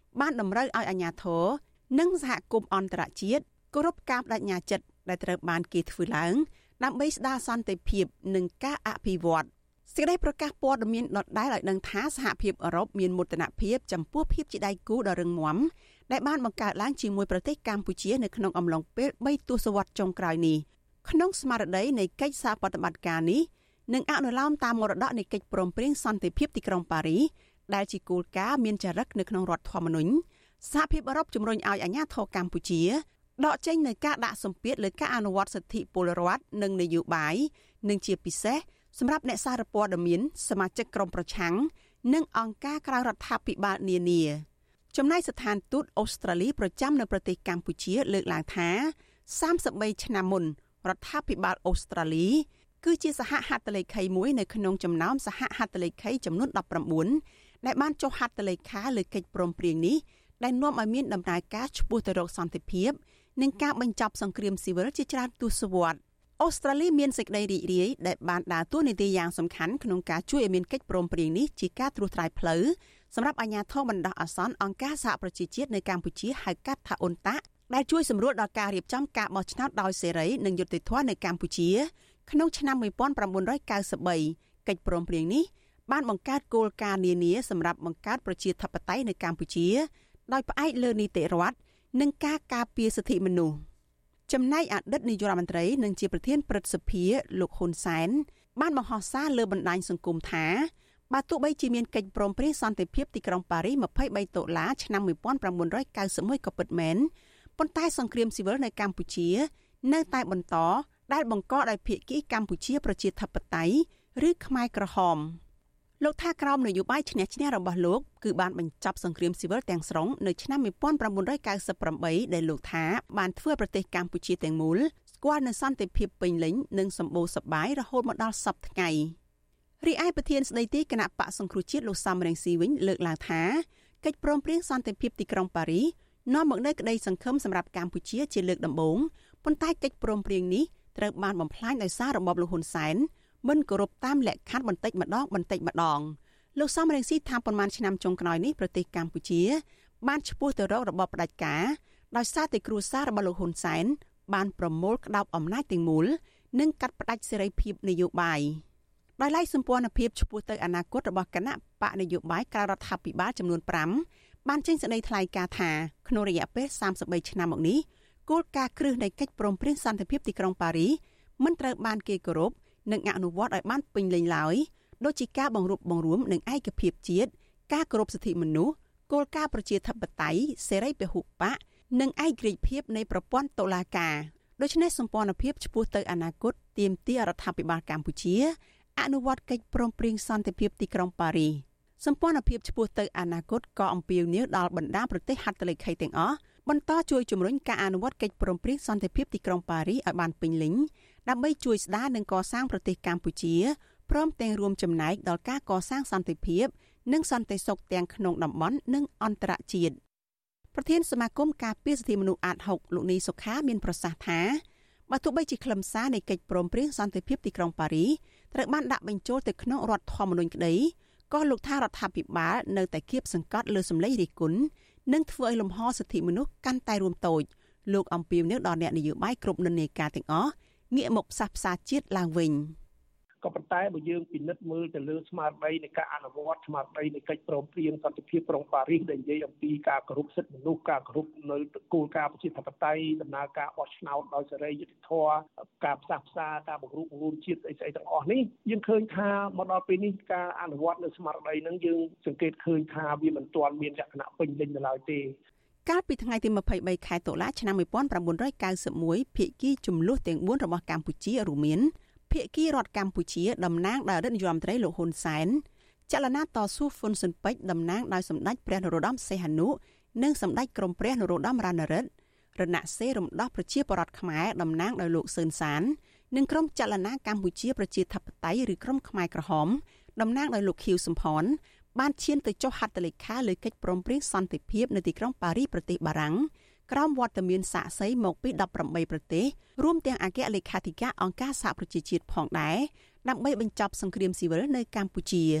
បានតម្រូវឲ្យអាជ្ញាធរនិងសហគមន៍អន្តរជាតិគោរពការបដិញ្ញាចិត្តដែលត្រូវបានគេធ្វើឡើងដើម្បីស្ដារសន្តិភាពនិងការអភិវឌ្ឍសេចក្តីប្រកាសព័ត៌មានដដែលឲ្យដឹងថាសហភាពអឺរ៉ុបមានមោទនភាពចំពោះភាពជាដៃគូដ៏រឹងមាំដែលបានបង្កើតឡើងជាមួយប្រទេសកម្ពុជានៅក្នុងអំឡុងពេលបីទសវត្សរ៍ចុងក្រោយនេះក្នុងស្មារតីនៃកិច្ចសហប្រតិបត្តិការនេះនិងអនុលោមតាមមរតកនៃកិច្ចព្រមព្រៀងសន្តិភាពទីក្រុងប៉ារីសដែលជាគោលការណ៍មានចរិតនៅក្នុងរដ្ឋធម្មនុញ្ញសហភាពអឺរ៉ុបជំរុញឲ្យអាជ្ញាធរកម្ពុជាដកចេញនូវការដាក់សម្ពាធលើការអនុវត្តសិទ្ធិពលរដ្ឋនិងនយោបាយនិងជាពិសេសសម្រាប់អ្នកសារព័ត៌មានសមាជិកក្រុមប្រឆាំងនិងអង្គការក្រៅរដ្ឋាភិបាលនានាចំណែកស្ថានទូតអូស្ត្រាលីប្រចាំនៅប្រទេសកម្ពុជាលើកឡើងថាសាមសិបបីឆ្នាំមុនរដ្ឋាភិបាលអូស្ត្រាលីគឺជាសហហត្ថលេខីមួយនៅក្នុងចំណោមសហហត្ថលេខីចំនួនដប់ប្រាំបួនដែលបានចុះហត្ថលេខាលើកិច្ចព្រមព្រៀងនេះដែលនាំឲ្យមានដំណើរការឆ្ពោះទៅរកសន្តិភាពនិងការបញ្ចប់សង្គ្រាមស៊ីវិលជាច្រើនទសវត្សរ៍អូស្ត្រាលីមានសេចក្តីរីករាយដែលបានដើរតួនាទីយ៉ាងសំខាន់ក្នុងការជួយឲ្យមានកិច្ចព្រមព្រៀងនេះជាការត្រួសត្រាយផ្លូវសម្រាប់អាជ្ញាធរបណ្ដោះអាសន្នអង្គការសហប្រជាជាតិនៅកម្ពុជាហៅកាត់ថាអ៊ុនតាក់ដែលជួយសម្រួលដល់ការរៀបចំការបោះឆ្នោតដោយសេរីនិងយុត្តិធម៌នៅកម្ពុជាក្នុងឆ្នាំmột nghìn chín trăm chín mươi baកិច្ចព្រមព្រៀងនេះបានបង្កើតគោលការណ៍នានាសម្រាប់បង្កើតប្រជាធិបតេយ្យនៅកម្ពុជាដោយផ្អែកលើនីតិរដ្ឋនិងការការពារសិទ្ធិមនុស្សចំណែកអតីតនាយករដ្ឋមន្ត្រីនិងជាប្រធានព្រឹទ្ធសភាលោកហ៊ុនសែនបានបង្ហោះសារលើបណ្ដាញសង្គមថាបើទោះបីជាមានកិច្ចព្រមព្រៀងសន្តិភាពទីក្រុងប៉ារីសยี่สิบสามតុលាឆ្នាំmột nghìn chín trăm chín mươi mốtក៏ពិតមែនប៉ុន្តែសង្គ្រាមស៊ីវិលនៅកម្ពុជានៅតែបន្តដែលបង្កដោយភាគីកម្ពុជាប្រជាធិបតេយ្យឬខ្មែរក្រហមលោកថាក្រោមនយោបាយឈ្នះឈ្នះរបស់លោកគឺបានបញ្ចប់សង្គ្រាមស៊ីវិលទាំងស្រុងនៅឆ្នាំmột nghìn chín trăm chín mươi támដែលលោកថាបានធ្វើប្រទេសកម្ពុជាទាំងមូលស្គាល់នូវសន្តិភាពពេញលេញនិងសម្បូរសប្បាយរហូតមកដល់សព្វថ្ងៃរីឯប្រធានស្ដីទីគណៈបកសង្គ្រោះជាតិលោកសំរងស៊ីវិញលើកឡើងថាកិច្ចព្រមព្រៀងសន្តិភាពទីក្រុងប៉ារីសនាំមកនូវក្តីសង្ឃឹមសម្រាប់កម្ពុជាជាលើកដំបូងប៉ុន្តែកិច្ចព្រមព្រៀងនេះត្រូវបានបំផ្លាញដោយសាររបបលោកហ៊ុនសែនមិនគោរពតាមលក្ខខណ្ឌបន្តិចម្ដងបន្តិចម្ដងលោកសំរងស៊ីថាប៉ុន្មានឆ្នាំចុងក្រោយនេះប្រទេសកម្ពុជាបានឈ្មោះទៅរករបបផ្ដាច់ការដោយសារតែគ្រួសាររបស់លោកហ៊ុនសែនបានប្រមូលក្តោបអំណាចទាំងមូលនិងកាត់ផ្ដាច់សេរីភាពនយោបាយដោយឡែកសម្ព័ន្ធភាពឈ្មោះទៅអនាគតរបស់គណៈបកនយោបាយក្រៅរដ្ឋាភិបាលចំនួន5បានចេញសេចក្តីថ្លែងការណ៍ថាក្នុងរយៈពេលសាមសិបបីឆ្នាំមកនេះគោលការណ៍គ្រឹះនៃកិច្ចព្រមព្រៀងសន្តិភាពទីក្រុងប៉ារីសមិនត្រូវបានគេគោរពនិងអនុវត្តឲ្យបានពេញលេញឡើយដូចជាការបង្រួបបង្រួមនឹងឯកភាពជាតិការគោរពសិទ្ធិមនុស្សគោលការណ៍ប្រជាធិបតេយ្យសេរីពហុបកនិងឯករាជ្យភាពនៃប្រព័ន្ធតុលាការដូច្នេះសម្ព័ន្ធភាពឆ្ពោះទៅអនាគតទាមទាររដ្ឋាភិបាលកម្ពុជាអនុវត្តកិច្ចព្រមព្រៀងសន្តិភាពទីក្រុងប៉ារីសសម្ព័ន្ធភាពឆ្ពោះទៅអនាគតក៏អំពាវនាវដល់បណ្ដាប្រទេសហត្ថលេខីទាំងអស់បន្តជួយជំរុញការអនុវត្តកិច្ចព្រមព្រៀងសន្តិភាពទីក្រុងប៉ារីសឲ្យបានពេញលេញដើម្បីជួយស្ដារនិងកសាងប្រទេសកម្ពុជាព្រមទាំងរួមចំណែកដល់ការកសាងសន្តិភាពនិងសន្តិសុខទាំងក្នុងតំបន់និងអន្តរជាតិប្រធានសមាគមការពារសិទ្ធិមនុស្សអាតហុកលោកនីសុខាមានប្រសាសន៍ថាបើទោះបីជាខ្លឹមសារនៃកិច្ចព្រមព្រៀងសន្តិភាពទីក្រុងប៉ារីសត្រូវបានដាក់បញ្ចូលទៅក្នុងរដ្ឋធម្មនុញ្ញក្តីក៏លោកថារដ្ឋាភិបាលនៅតែគៀបសង្កត់លើសម្លេងរិះគន់និងធ្វើឲ្យលំហសិទ្ធិមនុស្សកាន់តែរួមតូចលោកអំពាវនាវដល់អ្នកនយោបាយគ្រប់និន្នាការទាំងអស់ងាកមកផ្សះផ្សាជាតិឡើងវិញក៏ប៉ុន្តែបើយើងពិនិត្យមើលទៅលើស្មារតីនៃការអនុវត្តស្មារតីនៃកិច្ចព្រមព្រៀងសន្តិភាពក្រុងប៉ារីសដែលនិយាយអំពីការគោរពសិទ្ធិមនុស្សការគោរពនៅគោលការណ៍ប្រជាធិបតេយ្យដំណើរការបោះឆ្នោតដោយសេរីយុត្តិធម៌ការផ្សះផ្សាការបង្រួបបង្រួមជាតិស្អីស្អីទាំងអស់នេះយើងឃើញថាមកដល់ពេលនេះការអនុវត្តនៅស្មារតីហ្នឹងយើងសង្កេតឃើញថាវាមិនទាន់មានលក្ខណៈពេញលេញនៅឡើយទេកាលពីថ្ងៃទីยี่สิบสามខែតុលាឆ្នាំmột nghìn chín trăm chín mươi mốtភាគីចំនួនទាំងបួនរបស់កម្ពុជារួមមានភាគីរដ្ឋកម្ពុជាតំណាងដោយអតីតនាយករដ្ឋមន្ត្រីលោកហ៊ុនសែនចលនាតស៊ូហ្វុនស៊ិនពេជ្រតំណាងដោយសម្ដេចព្រះនរោត្តមសីហនុនិងសម្ដេចក្រមព្រះនរោត្តមរណរដ្ឋរណសេរីរំដោះប្រជាពលរដ្ឋខ្មែរតំណាងដោយលោកសឿនសាននិងក្រុមចលនាកម្ពុជាប្រជាធិបតេយ្យឬក្រុមខ្មែរក្រហមតំណាងដោយលោកខៀវសំផនបានឈានទៅចុះហត្ថលេខាលើកិច្ចព្រមព្រៀងសន្តិភាពនៅទីក្រុងប៉ារីសប្រទេសបារាំងក្រោមវត្តមានសាក្សីមកពីដប់ប្រាំបីប្រទេសរួមទាំងអគ្គលេខាធិការអង្គការសហប្រជាជាតិផងដែរដើម្បីបញ្ចប់សង្គ្រាមស៊ីវិលនៅកម្ពុជា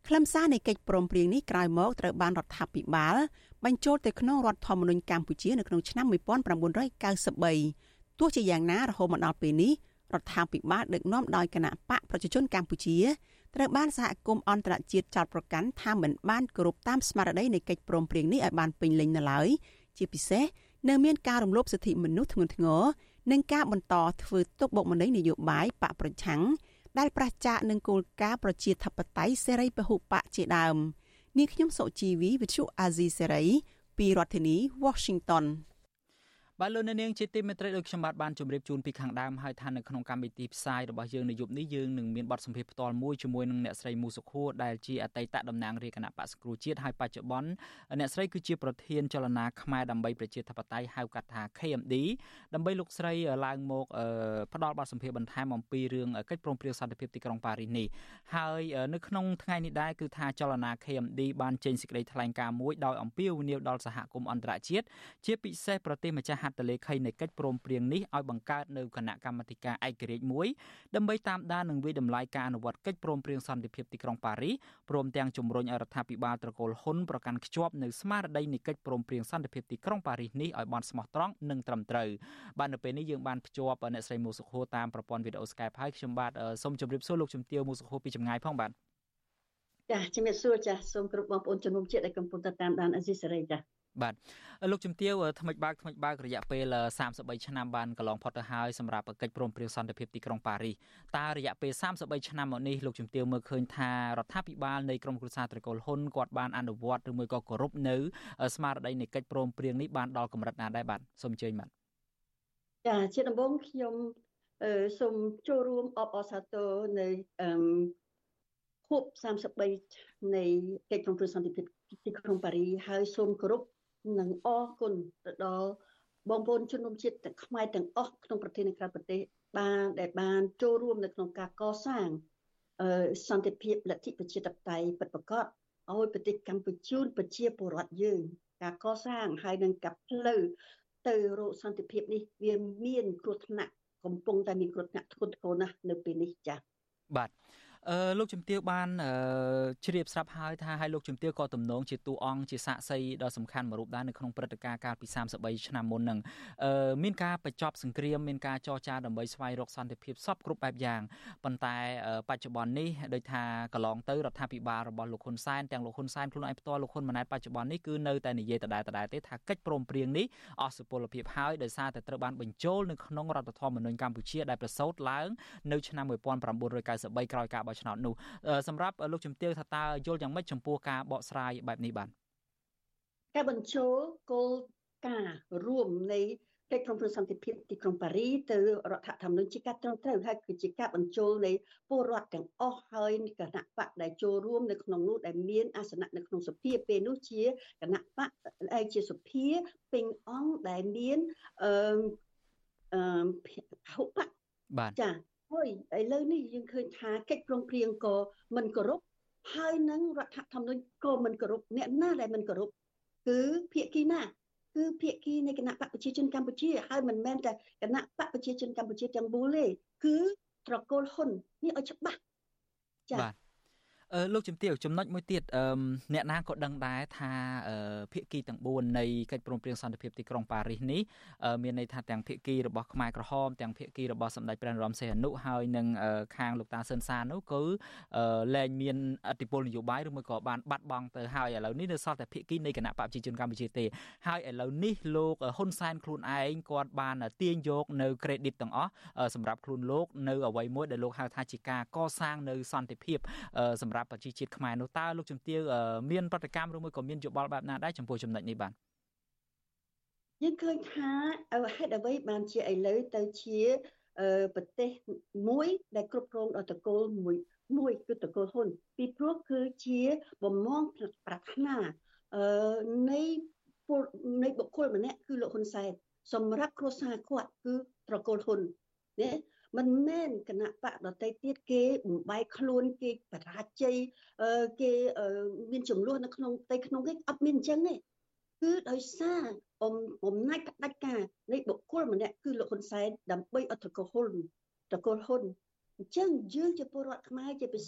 ខ្លឹមសារនៃកិច្ចព្រមព្រៀងនេះក្រោយមកត្រូវបានរដ្ឋាភិបាលបញ្ចូលទៅក្នុងរដ្ឋធម្មនុញ្ញកម្ពុជានៅក្នុងឆ្នាំnineteen ninety-threeទោះជាយ៉ាងណារហូតមកដល់ពេលនេះរដ្ឋាភិបាលដឹកនាំដោយគណៈបកប្រជាជនកម្ពុជាត្រូវបានសហគមន៍អន្តរជាតិចោទប្រកាន់ថាមិនបានគោរពតាមស្មារតីនៃកិច្ចព្រមព្រៀងនេះឲ្យបានពេញលេញនៅឡើយជាពិសេសនៅមានការរំលោភសិទ្ធិមនុស្សធ្ងន់ធ្ងរនិងការបន្តធ្វើទុកបុកម្នេញនយោបាយបកប្រឆាំងដែលប្រឆាចនឹងគោលការណ៍ប្រជាធិបតេយ្យសេរីពហុបកជាដើមនាងខ្ញុំសុជីវីវិទ្យុអាស៊ីសេរីពីរដ្ឋធានី Washington បាទលោកនាងជាទីមេត្រីដោយខ្ញុំបាទបានជម្រាបជូនពីខាងដើមហើយថានៅក្នុងកម្មវិធីផ្សាយរបស់យើងនៅយប់នេះយើងនឹងមានបទសម្ភាសន៍ផ្ទាល់មួយជាមួយនឹងអ្នកស្រីមូសុខួរដែលជាអតីតតំណាងរាជគណៈបក្សសង្គ្រោះជាតិហើយបច្ចុប្បន្នអ្នកស្រីគឺជាប្រធានចលនាខ្មែរដើម្បីប្រជាធិបតេយ្យហៅកាត់ថា K M D ដើម្បីលោកស្រីឡើងមកផ្ដល់បទសម្ភាសន៍បន្ថែមអំពីរឿងកិច្ចព្រមព្រៀងសន្តិភាពទីក្រុងប៉ារីសនេះហើយនៅក្នុងថ្ងៃនេះដែរគឺថាចលនា K M D បានចេញសេចក្តីថ្លែងការណ៍មួយដោយអំពាវនាវដល់សហគមន៍អន្តរជាតិជាពិសេសប្រទេសម្ចាស់ហត្ថលេខីនៃកិច្ចព្រមព្រៀងនេះឲ្យបង្កើតនៅគណៈកម្មាធិការឯករាជ្យមួយដើម្បីតាមដាននិងវិយតម្លៃការអនុវត្តកិច្ចព្រមព្រៀងសន្តិភាពទីក្រុងប៉ារីសព្រមទាំងជំរុញឲ្យរដ្ឋាភិបាលត្រកូលហ៊ុនប្រកាន់ខ្ជាប់នៅស្មារតីនៃកិច្ចព្រមព្រៀងសន្តិភាពទីក្រុងប៉ារីសនេះឲ្យបានស្មោះត្រង់និងត្រឹមត្រូវបាទនៅពេលនេះយើងបានភ្ជាប់អ្នកស្រីមូសុខួរតាមប្រព័ន្ធវីដេអូ Skype ហើយខ្ញុំបាទសូមជម្រាបសួរលោកជំទាវមូសុខួរពីចម្ងាយផងបាទចាជំរាបសួរចាសូមគ្រប់បងប្អូនជនរួមជាតិដែលកំពុងតាមដានអាស៊ីសេរីចាបាទលោកជំទាវថ្មិចបើកថ្មិចបើករយៈពេលthirty-threeឆ្នាំបានកន្លងផុតទៅហើយសម្រាប់កិច្ចព្រមព្រៀងសន្តិភាពទីក្រុងប៉ារីសតើរយៈពេលthirty-threeឆ្នាំមកនេះលោកជំទាវមើលឃើញថារដ្ឋាភិបាលនៃក្រុមគ្រួសារត្រកូលហ៊ុនគាត់បានអនុវត្តឬមួយក៏គោរពនៅស្មារតីនៃកិច្ចព្រមព្រៀងនេះបានដល់កម្រិតណាដែរបាទសូមអញ្ជើញបាទចាជាដំបូងខ្ញុំសូមចូលរួមអបអរសាទរនៅអឺខួបthirty-threeនៃកិច្ចព្រមព្រៀងសន្តិភាពទីក្រុងប៉ារីសហើយសូមគោរពនិងអរគុណទៅដល់បងប្អូនជនរួមជាតិទាំងខ្មែរទាំងអស់ក្នុងប្រទេសនិងក្រៅប្រទេសបានដែលបានចូលរួមនៅក្នុងការកសាងអឺសន្តិភាពលទ្ធិប្រជាធិបតេយ្យពិតប្រាកដឲ្យប្រទេសកម្ពុជាប្រជាពលរដ្ឋយើងការកសាងហើយនឹងកាប់ផ្លូវទៅរកសន្តិភាពនេះវាមានគ្រោះថ្នាក់កំពុងតែមានគ្រោះថ្នាក់ធ្ងន់ធ្ងរណាស់នៅពេលនេះចា៎បាទអឺលោកជំទាវបានជ្រាបស្រាប់ហើយថាឲ្យលោកជំទាវក៏ទំនងជាតួអង្គជាសាក្សីដ៏សំខាន់មួយរូបដែរនៅក្នុងព្រឹត្តិការណ៍កាលពីthirty-threeឆ្នាំមុនហ្នឹងអឺមានការបញ្ចប់សង្គ្រាមមានការចរចាដើម្បីស្វែងរកសន្តិភាពសពគ្រប់បែបយ៉ាងប៉ុន្តែបច្ចុប្បន្ននេះដោយថាកន្លងទៅរដ្ឋាភិបាលរបស់លោកហ៊ុនសែនទាំងលោកហ៊ុនសែនខ្លួនឯងផ្ទាល់លោកហ៊ុនម៉ាណែតបច្ចុប្បន្ននេះគឺនៅតែនិយាយដដែលៗទេថាកិច្ចព្រមព្រៀងនេះអស់សុពលភាពហើយដោយសារតែត្រូវបានបញ្ចូលនៅក្នុងរដ្ឋធម្មនុញ្ញកម្ពុជាដែលប្រសូតឡើងនៅឆ្នាំnineteen ninety-threeក្រោយការបោះឆ្នោតនោះសម្រាប់លោកជំទាវថាតើយល់យ៉ាងម៉េចចំពោះការបកស្រាយបែបនេះបាទការបញ្ចូលគោលការណ៍រួមនៃកិច្ចព្រមព្រៀងសន្តិភាពទីក្រុងប៉ារីសទៅរដ្ឋធម្មនុញ្ញជាការត្រឹមត្រូវហើយគឺជាការបញ្ចូលនៃពលរដ្ឋទាំងអស់ហើយគណៈបកដែលចូលរួមនៅក្នុងនោះដែលមានអាសនៈនៅក្នុងសភាពេលនោះជាគណៈបកដែលជាសភាពេញអង្គដែលមានអឺអឺហុបបាទចាហើយឥឡូវនេះយើងឃើញថាកិច្ចព្រមព្រៀងក៏មិនគោរពហើយនឹងរដ្ឋធម្មនុញ្ញក៏មិនគោរពអ្នកណាដែលមិនគោរពគឺភាគីណាគឺភាគីនៃគណៈបកប្រជាជនកម្ពុជាហើយមិនមែនតែគណៈបកប្រជាជនកម្ពុជាទាំងមូលទេគឺត្រកូលហ៊ុននេះឲ្យច្បាស់ចា៎បាទអឺលោកជំទាវចំណុចមួយទៀតអឺអ្នកណាក៏ដឹងដែរថាភាគីទាំងfourនៃកិច្ចព្រមព្រៀងសន្តិភាពទីក្រុងប៉ារីសនេះមានន័យថាទាំងភាគីរបស់ខ្មែរក្រហមទាំងភាគីរបស់សម្ដេចព្រះនរោត្តមសីហនុហើយនឹងខាងលោកតាស៊ិនសាននោះគឺលែងមានឥទ្ធិពលនយោបាយឬមួយក៏បានបាត់បង់ទៅហើយឥឡូវនេះនៅសល់តែភាគីនៃគណៈបកប្រជាជនកម្ពុជាទេហើយឥឡូវនេះលោកហ៊ុនសែនខ្លួនឯងគាត់បានទាញយកនៅ credit ទាំងអស់សម្រាប់ខ្លួនលោកនៅអ្វីមួយដែលលោកហៅថាជាការកសាងនៅសន្តិភាពសម្រាប់ប្រជាជាតិខ្មែរនោះតើលោកជំទាវមានប្រតិកម្មឬមួយក៏មានយោបល់បែបណាដែរចំពោះចំណុចនេះបាទយើងឃើញថាហេតុអ្វីបានជាឥឡូវទៅជាប្រទេសមួយដែលគ្រប់គ្រងដោយត្រកូលមួយមួយគឺត្រកូលហ៊ុនពីព្រោះគឺជាបំណងប្រាថ្នានៃនៃបុគ្គលម្នាក់គឺលោកហ៊ុនសែនសម្រាប់គ្រួសារគាត់គឺត្រកូលហ៊ុនណាមិនមែនគណៈបកដតីទៀតគេបំបែកខ្លួនគេបរាជ័យគេមានចំនួននៅក្នុងផ្ទៃក្នុងគេអត់មានអញ្ចឹងទេគឺដោយសារអំណាចផ្ដាច់ការនៃបុគ្គលម្នាក់គឺលោកហ៊ុនសែនដើម្បីអត់ត្រកូលហ៊ុនត្រកូលហ៊ុនអញ្ចឹងយើងជាពលរដ្ឋខ្មែរជាពិសេស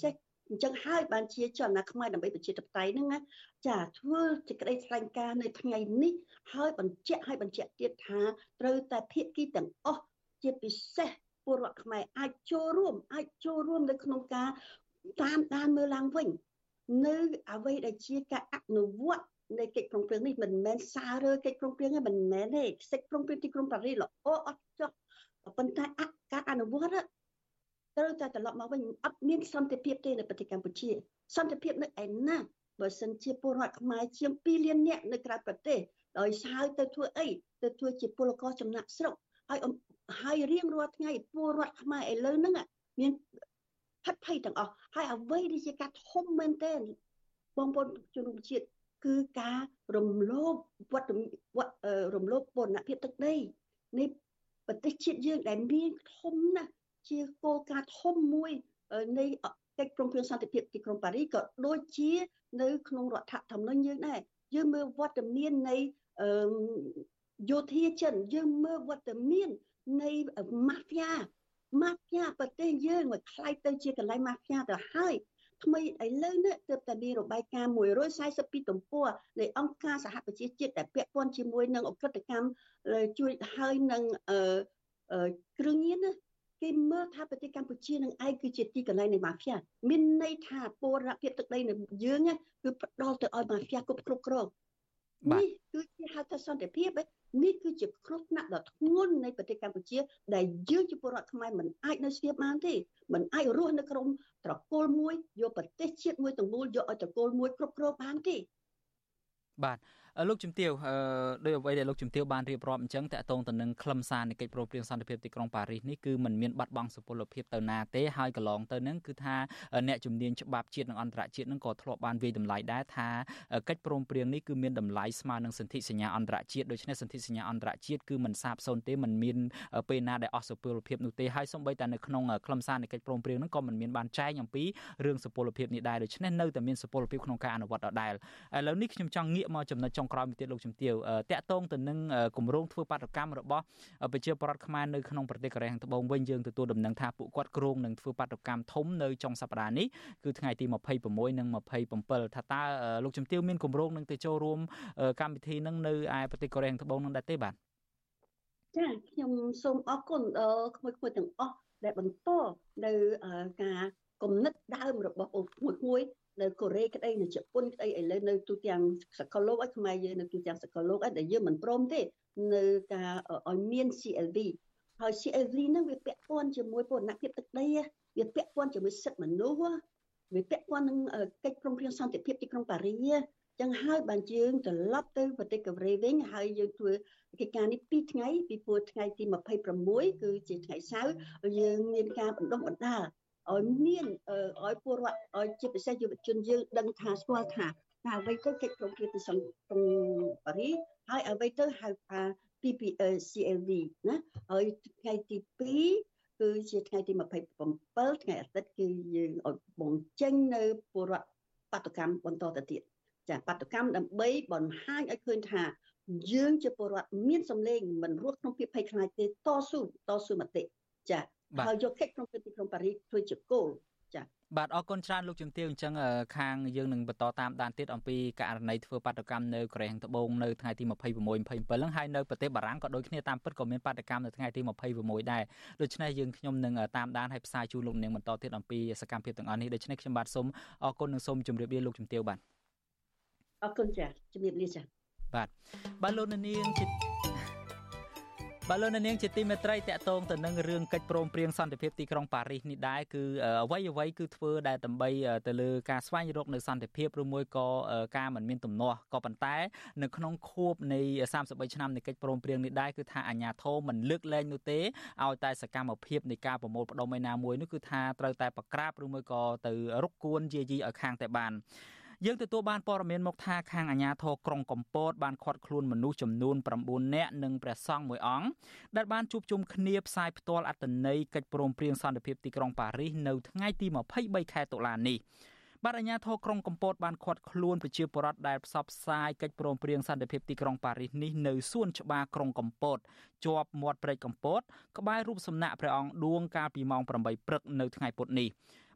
អញ្ចឹងហើយបានជាចលនាខ្មែរដើម្បីប្រជាធិបតេយ្យហ្នឹងណាចាធ្វើសេចក្តីថ្លែងការណ៍នៅថ្ងៃនេះហើយបញ្ជាក់ឲ្យបញ្ជាក់ទៀតថាត្រូវតែភាគីទាំងអស់ជាពិសេសពលរដ្ឋខ្មែរអាចចូលរួមអាចចូលរួមនៅក្នុងការតាមដានមើលឡើងវិញនៅអ្វីដែលជាការអនុវត្តនៃកិច្ចព្រមព្រៀងនេះមិនមែនសាររើកិច្ចព្រមព្រៀងទេមិនមែនទេកិច្ចព្រមព្រៀងទីក្រុងប៉ារីសល្អអត់ចុះប៉ុន្តែការអនុវត្តត្រូវតែត្រឡប់មកវិញអត់មានសន្តិភាពទេនៅប្រទេសកម្ពុជាសន្តិភាពនៅឯណាបើសិនជាពលរដ្ឋខ្មែរជាងពីរលាននាក់នៅក្រៅប្រទេសដោយហើយទៅធ្វើអីទៅធ្វើជាពលករចំណាក់ស្រុកហើយហើយរៀងរាល់ថ្ងៃពលរដ្ឋខ្មែរឥឡូវហ្នឹងមានផិតភ័យទាំងអស់ហើយអ្វីដែលជាការធំមែនទែនបងប្អូនជនរួមជាតិគឺការរំលោភវត្តរំលោភបូរណភាពទឹកដីនៃប្រទេសជាតិយើងដែលមានធំណាស់ជាគោលការណ៍ធំមួយនៃកិច្ចព្រមព្រៀងសន្តិភាពទីក្រុងប៉ារីសក៏ដូចជានៅក្នុងរដ្ឋធម្មនុញ្ញយើងដែរយើងមើលវត្តមាននៃយោធាចិនយើងមើលវត្តមាននៃម៉ាហ្វយ៉ាម៉ាហ្វយ៉ាប្រទេសយើងមកខ្លាយទៅជាកន្លែងម៉ាហ្វយ៉ាទៅហើយថ្មីឥឡូវនេះទើបតែមានរបាយការណ៍មួយរយសាសិបពីរទំព័រនៃអង្គការសហប្រជាជាតិដែលពាក់ព័ន្ធជាមួយនឹងអក្រិតកម្មជួយហើយនឹងគ្រឿងញៀនណាគេមើលថាប្រទេសកម្ពុជានឹងឯងគឺជាទីកន្លែងនៃម៉ាហ្វយ៉ាមានន័យថាពលរដ្ឋភាពទឹកដីនៅយើងគឺផ្ដល់ទៅឲ្យម៉ាហ្វយ៉ាគ្រប់គ្រប់គ្រងនេះគឺជាហៅថាសន្តិភាពនេះគឺជាគ្រោះថ្នាក់ដ៏ធ្ងន់នៃប្រទេសកម្ពុជាដែលយើងជាពលរដ្ឋខ្មែរមិនអាចនៅស្ងៀមបានទេមិនអាចរស់នៅក្នុងត្រកូលមួយយកប្រទេសជាតិមួយទាំងមូលយកឲ្យត្រកូលមួយគ្រប់គ្រងបានទេបាទលោកជំទាវដោយអ្វីដែលលោកជំទាវបានរៀបរាប់អញ្ចឹងតកតងទៅនឹងខ្លឹមសារនៃកិច្ចព្រមព្រៀងសន្តិភាពទីក្រុងប៉ារីសនេះគឺมันមានបាត់បង់សុពលភាពទៅណាទេហើយកន្លងទៅនឹងគឺថាអ្នកជំនាញច្បាប់ជាតិនិងអន្តរជាតិនឹងក៏ធ្លាប់បានវាយតម្លៃដែរថាកិច្ចព្រមព្រៀងនេះគឺមានតម្លៃស្មើនឹងសន្ធិសញ្ញាអន្តរជាតិដូច្នេះសន្ធិសញ្ញាអន្តរជាតិគឺមិនសាបសូន្យទេมันមានពេលណាដែលអស់សុពលភាពនោះទេហើយសូម្បីតែនៅក្នុងខ្លឹមសារនៃកិច្ចព្រមព្រៀងនោះក៏មិនមានបានចែងអំពីរឿងសុពលភាពនេះដែរដូច្នេះនៅតែមានសុពលភាពក្នុងការអនុវត្តដដែលឥឡូវនេះខ្ញុំចង់ងាកមកចំណុចចុងក្រោយមួយទៀតលោកជំទាវតាក់ទងទៅនឹងគម្រោងធ្វើបាតកម្មរបស់ប្រជាពលរដ្ឋខ្មែរនៅក្នុងប្រទេសកូរ៉េខាងត្បូងវិញយើងទទួលដំណឹងថាពួកគាត់គ្រោងនឹងធ្វើបាតកម្មធំនៅចុងសប្តាហ៍នេះគឺថ្ងៃទីម្ភៃប្រាំមួយនិងម្ភៃប្រាំថាតើលោកជំទាវមានគម្រោងនឹងទៅចូលរួមកម្មវិធីនឹងនៅឯប្រទេសកូរ៉េខាងត្បូងនឹងដែរទេបាទចាខ្ញុំសូមអរគុណដល់ក្មួយៗទាំងអស់ដែលបន្តនៅការគំនិតដើមរបស់ពួកក្មួយៗនៅកូរ៉េក្តីនៅជប៉ុនក្តីឥឡូវនៅទូទាំងសកលលោកឲ្យខ្មែរយើងនៅទូទាំងសកលលោកឲ្យតែយើងមិនព្រមទេនៅការឲ្យមាន ซี แอล วี ហើយ ซี แอล วี ហ្នឹងវាពាក់ព័ន្ធជាមួយបូរណភាពទឹកដីវាពាក់ព័ន្ធជាមួយសិទ្ធិមនុស្សវាពាក់ព័ន្ធនឹងកិច្ចព្រមព្រៀងសន្តិភាពទីក្រុងប៉ារីសចឹងហើយបានយើងត្រឡប់ទៅប្រទេសកូរ៉េវិញហើយយើងធ្វើកិច្ចការនេះពីរថ្ងៃពីព្រោះថ្ងៃទីម្ភៃប្រាំមួយគឺជាថ្ងៃសៅរ៍យើងមានការបណ្ដុះបណ្ដាលឲ្យមានឲ្យពលរដ្ឋឲ្យជាពិសេសយុវជនយើងដឹងថាស្គាល់ថាថាអ្វីទៅកិច្ចព្រមព្រៀងទីក្រុងប៉ារីសហើយអ្វីទៅហៅថា ពី ពី ซี แอล วี ណាហើយថ្ងៃទីពីរគឺជាថ្ងៃទីម្ភៃប្រាំbảyថ្ងៃអាទិត្យគឺយើងឲ្យបង្ចេញនៅពលរដ្ឋបាតុកម្មបន្តទៅទៀតចាបាតុកម្មដើម្បីបង្ហាញឲ្យឃើញថាយើងជាពលរដ្ឋមានសម្លេងមិនរស់ក្នុងភាពភ័យខ្លាចទេតស៊ូតស៊ូមតិចាហើយយកកិច្ចព្រមព្រៀងទីក្រុងប៉ារីសធ្វើជាគោលចាបាទអរគុណច្រើនលោកជំទាវអញ្ចឹងខាងយើងនឹងបន្តតាមដានទៀតអំពីករណីធ្វើបាតុកម្មនៅកូរ៉េខាងត្បូងនៅថ្ងៃទីម្ភៃប្រាំមួយ ម្ភៃប្រាំbảyហ្នឹងហើយនៅប្រទេសបារាំងក៏ដូចគ្នាតាមពិតក៏មានបាតុកម្មនៅថ្ងៃទីម្ភៃប្រាំមួយដែរដូច្នេះយើងខ្ញុំនឹងតាមដានហើយផ្សាយជូនលោកនាងបន្តទៀតអំពីសកម្មភាពទាំងអស់នេះដូច្នេះខ្ញុំបាទសូមអរគុណនិងសូមជម្រាបលាលោកជំទាវបាទអរគុណចាជម្រាបលាចាបាទបាទលោកនាងជាបាទលោកនាងជាទីមេត្រីតាក់ទងទៅនឹងរឿងកិច្ចព្រមព្រៀងសន្តិភាពទីក្រុងប៉ារីសនេះដែរគឺអ្វីអ្វីគឺធ្វើដែលដើម្បីទៅលើការស្វែងរកនៅសន្តិភាពឬមួយក៏ការមិនមានទំនាស់ក៏ប៉ុន្តែនៅក្នុងខួបនៃសាមសិបបីឆ្នាំនៃកិច្ចព្រមព្រៀងនេះដែរគឺថាអាជ្ញាធរមិនលើកលែងនោះទេឲ្យតែសកម្មភាពនៃការប្រមូលផ្ដុំឯណាមួយនោះគឺថាត្រូវតែប្រក្រាបឬមួយក៏ទៅរកគួនយាយីឲ្យខាងតែបានយើងទទួលបានព័ត៌មានមកថាខាងអាជ្ញាធរក្រុងកំពតបានឃាត់ខ្លួនមនុស្សចំនួនប្រាំបួននាក់និងព្រះសង្ឃមួយអង្គដែលបានជួបជុំគ្នាផ្សាយផ្ទាល់អត្ថន័យកិច្ចព្រមព្រៀងសន្តិភាពទីក្រុងប៉ារីសនៅថ្ងៃទីម្ភៃបីខែតុលានេះបាទអាជ្ញាធរក្រុងកំពតបានឃាត់ខ្លួនប្រជាពលរដ្ឋដែលផ្សព្វផ្សាយកិច្ចព្រមព្រៀងសន្តិភាពទីក្រុងប៉ារីសនេះនៅសួនច្បារក្រុងកំពតជាប់មាត់ព្រែកកំពតក្បែររូបសំណាកព្រះអង្គឌួងកាលពីម៉ោងប្រាំបីព្រឹកនៅថ្ងៃពុធនេះ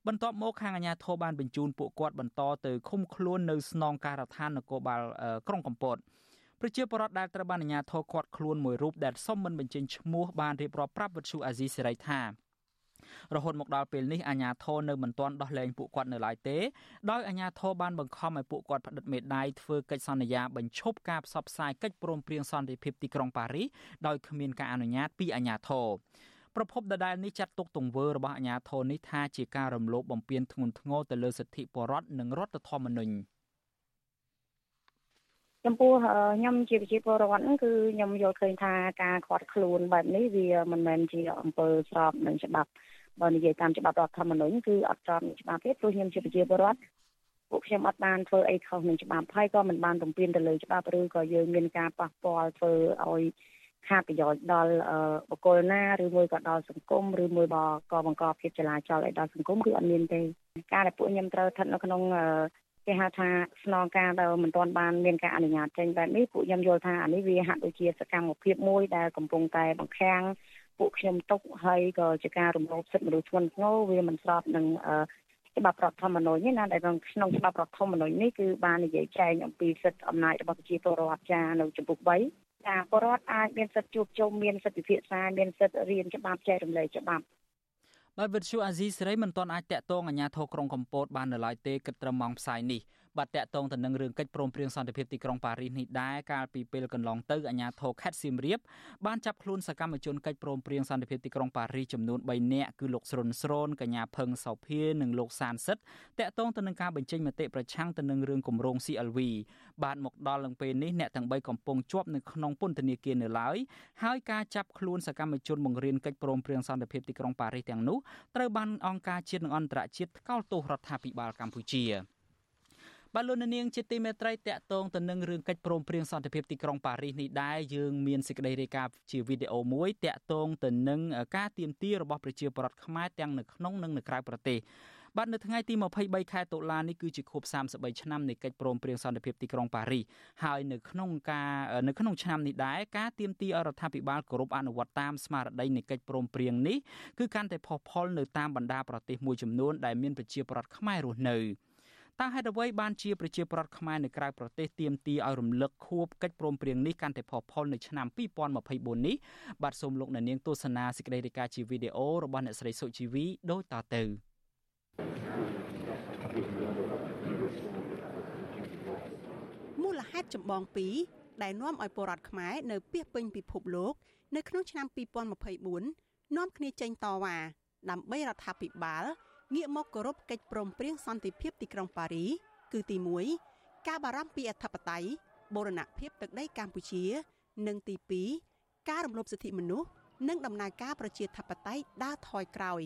បន្ទាប់មកខាងអាជ្ញាធរបានបញ្ជូនពួកគាត់បន្តទៅឃុំខ្លួននៅស្នងការដ្ឋាននគរបាលក្រុងកំពតប្រជាពលរដ្ឋដែលត្រូវបានអាជ្ញាធរឃាត់ខ្លួនមួយរូបដែលសុំមិនបញ្ចេញឈ្មោះបានរៀបរាប់ប្រាប់វិទ្យុអាស៊ីសេរីថារហូតមកដល់ពេលនេះអាជ្ញាធរនៅមិនទាន់ដោះលែងពួកគាត់នៅឡើយទេដោយអាជ្ញាធរបានបង្ខំឲ្យពួកគាត់ផ្តិតមេដាយធ្វើកិច្ចសន្យាបញ្ឈប់ការផ្សព្វផ្សាយកិច្ចព្រមព្រៀងសន្តិភាពទីក្រុងប៉ារីសដោយគ្មានការអនុញ្ញាតពីអាជ្ញាធរប្រពន្ធដដែលនេះចាត់ទុកទង្វើរបស់អាជ្ញាធរនេះថាជាការរំលោភបំពានធ្ងន់ធ្ងរទៅលើសិទ្ធិពលរដ្ឋនិងរដ្ឋធម្មនុញ្ញចំពោះខ្ញុំជាប្រជាពលរដ្ឋហ្នឹងគឺខ្ញុំយល់ឃើញថាការខាត់ខ្លួនបែបនេះវាមិនមែនជាអំពើស្របនឹងច្បាប់បើនិយាយតាមច្បាប់រដ្ឋធម្មនុញ្ញគឺអត់ស្របនឹងច្បាប់ទេព្រោះខ្ញុំជាប្រជាពលរដ្ឋពួកខ្ញុំអត់បានធ្វើអីខុសនឹងច្បាប់ហើយក៏មិនបានបំពានទៅលើច្បាប់ឬក៏យើងមានការប៉ះពាល់ធ្វើឲ្យខាតប្រយោជន៍ដល់បុគ្គលណាឬមួយក៏ដល់សង្គមឬមួយក៏បង្កភាពចលាចលឲ្យដល់សង្គមគឺអត់មានទេការដែលពួកខ្ញុំត្រូវស្ថិតនៅក្នុងគេហៅថាស្នងការដែលមិនទាន់បានមានការអនុញ្ញាតចេញបែបនេះពួកខ្ញុំយល់ថាអានេះវាហាក់ដូចជាសកម្មភាពមួយដែលកំពុងតែបង្ខាំងពួកខ្ញុំទុកហើយក៏ជាការរំលោភសិទ្ធិមនុស្សធ្ងន់ធ្ងរវាមិនស្របនឹងច្បាប់រដ្ឋធម្មនុញ្ញណាដែលក្នុងច្បាប់រដ្ឋធម្មនុញ្ញនេះគឺបាននិយាយចែងអំពីសិទ្ធិអំណាចរបស់ប្រជាពលរដ្ឋចានៅចំពោះបីចាពលរដ្ឋអាចមានសិទ្ធិជួបជុំមានសិទ្ធិពិភាក្សាមានសិទ្ធិរៀនច្បាប់ចែករំលែកច្បាប់បាទវិទ្យុអាស៊ីសេរីមិនទាន់អាចតាក់ទងអាជ្ញាធរក្រុងកំពតបាននៅឡើយទេគិតត្រឹមម៉ោងផ្សាយនេះបាទតាក់ទងទៅនឹងរឿងកិច្ចព្រមព្រៀងសន្តិភាពទីក្រុងប៉ារីសនេះដែរកាលពីពេលកន្លងទៅអាជ្ញាធរខេត្តសៀមរាបបានចាប់ខ្លួនសកម្មជនកិច្ចព្រមព្រៀងសន្តិភាពទីក្រុងប៉ារីសចំនួនបីនាក់គឺលោកស្រុនស្រូនកញ្ញាភឹងសោភានិងលោកសានសិតតាក់ទងទៅនឹងការបញ្ចេញមតិប្រឆាំងទៅនឹងរឿងគម្រោង ซี អែល វី បាទមកដល់នឹងពេលនេះអ្នកទាំងបីកំពុងជាប់នៅក្នុងពន្ធនាគារនៅឡើយហើយការចាប់ខ្លួនសកម្មជនបង្រៀនកិច្ចព្រមព្រៀងសន្តិភាពទីក្រុងប៉ារីសទាំងនោះត្រូវបានអង្គការជាតិនិងអន្តរជាតិថ្កោលទោសរដ្ឋាភិបាលកម្ពុជាបាទលោកនាងជាទីមេត្រីតាក់ទងទៅនឹងរឿងកិច្ចព្រមព្រៀងសន្តិភាពទីក្រុងប៉ារីសនេះដែរយើងមានសេចក្តីរាយការណ៍ជាវីដេអូមួយតាក់ទងទៅនឹងការទាមទាររបស់ប្រជាពលរដ្ឋខ្មែរទាំងនៅក្នុងនិងនៅក្រៅប្រទេសបាទនៅថ្ងៃទីម្ភៃបីខែតុលានេះគឺជាខួបសាមសិបបីឆ្នាំនៃកិច្ចព្រមព្រៀងសន្តិភាពទីក្រុងប៉ារីសហើយនៅក្នុងការនៅក្នុងឆ្នាំនេះដែរការទាមទារឲ្យរដ្ឋាភិបាលគោរពអនុវត្តតាមស្មារតីនៃកិច្ចព្រមព្រៀងនេះគឺកាន់តែផុសផុលនៅតាមបណ្ដាប្រទេសមួយចំនួនដែលមានប្រជាពលរដ្ឋខ្មែររស់នៅតើហេតុអ្វីបានជាប្រជាពលរដ្ឋខ្មែរនៅក្រៅប្រទេសទាមទារឲ្យរំលឹកខួបកិច្ចព្រមព្រៀងនេះកាន់តែផុសផុលនៅឆ្នាំពីរពាន់ម្ភៃបួននេះបាទសូមលោកអ្នកនាងទស្សនាសេចក្តីរាយការណ៍ជាវីដេអូរបស់អ្នកស្រីសុជីវីដូចតទៅមូលហេតុចម្បងពីរដែលនាំឲ្យពលរដ្ឋខ្មែរនៅពាសពេញពិភពលោកនៅក្នុងឆ្នាំពីរពាន់ម្ភៃបួននាំគ្នាចេញតវ៉ាដើម្បីរដ្ឋាភិបាលងាកមកគោរពកិច្ចព្រមព្រៀងសន្តិភាពទីក្រុងប៉ារីសគឺទីមួយការបារម្ភពីអធិបតេយ្យបូរណភាពទឹកដីកម្ពុជានិងទីពីរការរំលោភសិទ្ធិមនុស្សនិងដំណើរការប្រជាធិបតេយ្យដើរថយក្រោយ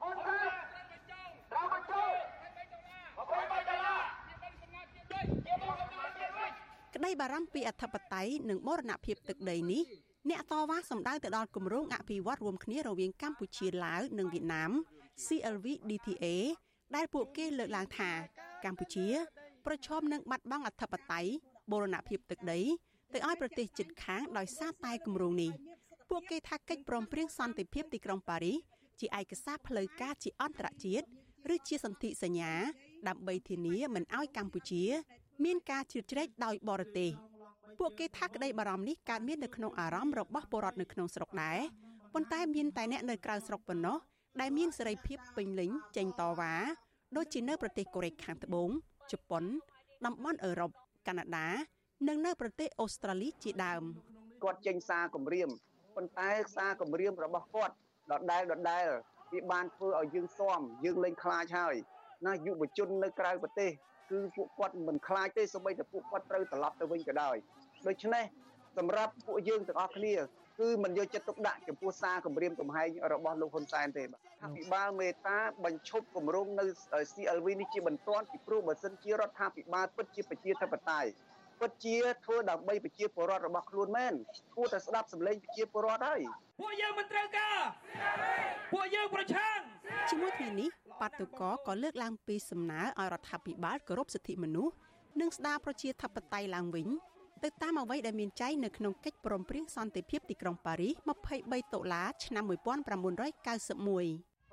ក្តីបារម្ភពីអធិបតេយ្យនិងបូរណភាពទឹកដីនេះអ្នកតវ៉ាសម្ដៅទៅដល់គម្រោងអភិវឌ្ឍរួមគ្នារវាងកម្ពុជាឡាវនិងវៀតណាម ซี អែល វី ឌី ទី เอ ដែលពួកគេលើកឡើងថាកម្ពុជាប្រឈមនឹងបាត់បង់អធិបតេយ្យបូរណភាពទឹកដីទៅឲ្យប្រទេសជិតខាងដោយសារតែគម្រោងនេះពួកគេថាកិច្ចព្រមព្រៀងសន្តិភាពទីក្រុងប៉ារីសជាឯកសារផ្លូវការជាអន្តរជាតិឬជាសន្ធិសញ្ញាដើម្បីធានាមិនឲ្យកម្ពុជាមានការជ្រៀតជ្រែកដោយបរទេសពួកគេថាក្តីបារម្ភនេះកើតមាននៅក្នុងអារម្មណ៍របស់ពលរដ្ឋនៅក្នុងស្រុកដែរប៉ុន្តែមានតែអ្នកនៅក្រៅស្រុកប៉ុណ្ណោះដែលមានសេរីភាពពេញលេញចេញតវ៉ាដូចជានៅប្រទេសកូរ៉េខាងត្បូងជប៉ុនតំបន់អឺរ៉ុបកាណាដានិងនៅប្រទេសអូស្ត្រាលីជាដើមគាត់ចេញសារគម្រាមប៉ុន្តែសារគម្រាមរបស់គាត់ដដែលដដែលវាបានធ្វើឲ្យយើងស៊ាំយើងលែងខ្លាចហើយណាយុវជននៅក្រៅប្រទេសគឺពួកគាត់មិនខ្លាចទេសូម្បីតែពួកគាត់ត្រូវត្រឡប់ទៅវិញក៏ដោយដូច្នេះសម្រាប់ពួកយើងទាំងអស់គ្នាគឺមិនយកចិត្តទុកដាក់ចំពោះសារគម្រាមកំហែងរបស់លោកហ៊ុនសែនទេបាទអភិបាលមេតាបញ្ឈប់គម្រោងនៅ ซี អែល វី នេះជាបន្ទាន់ពីព្រោះបើសិនជារដ្ឋាភិបាលពិតជាប្រជាធិបតេយ្យពិតជាធ្វើដើម្បីប្រជាពលរដ្ឋរបស់ខ្លួនមែនគួរតែស្ដាប់សម្លេងប្រជាពលរដ្ឋហើយពួកយើងមិនត្រូវការពួកយើងប្រឆាំងជាមួយគ្នានេះបាតុករក៏លើកឡើងពីសំណើឲ្យរដ្ឋាភិបាលគោរពសិទ្ធិមនុស្សនិងស្ដារប្រជាធិបតេយ្យឡើងវិញទៅតាមអ្វីដែលមានចែងនៅក្នុងកិច្ចព្រមព្រៀងសន្តិភាពទីក្រុងប៉ារីសម្ភៃបីតុលាឆ្នាំmột nghìn chín trăm chín mươi mốt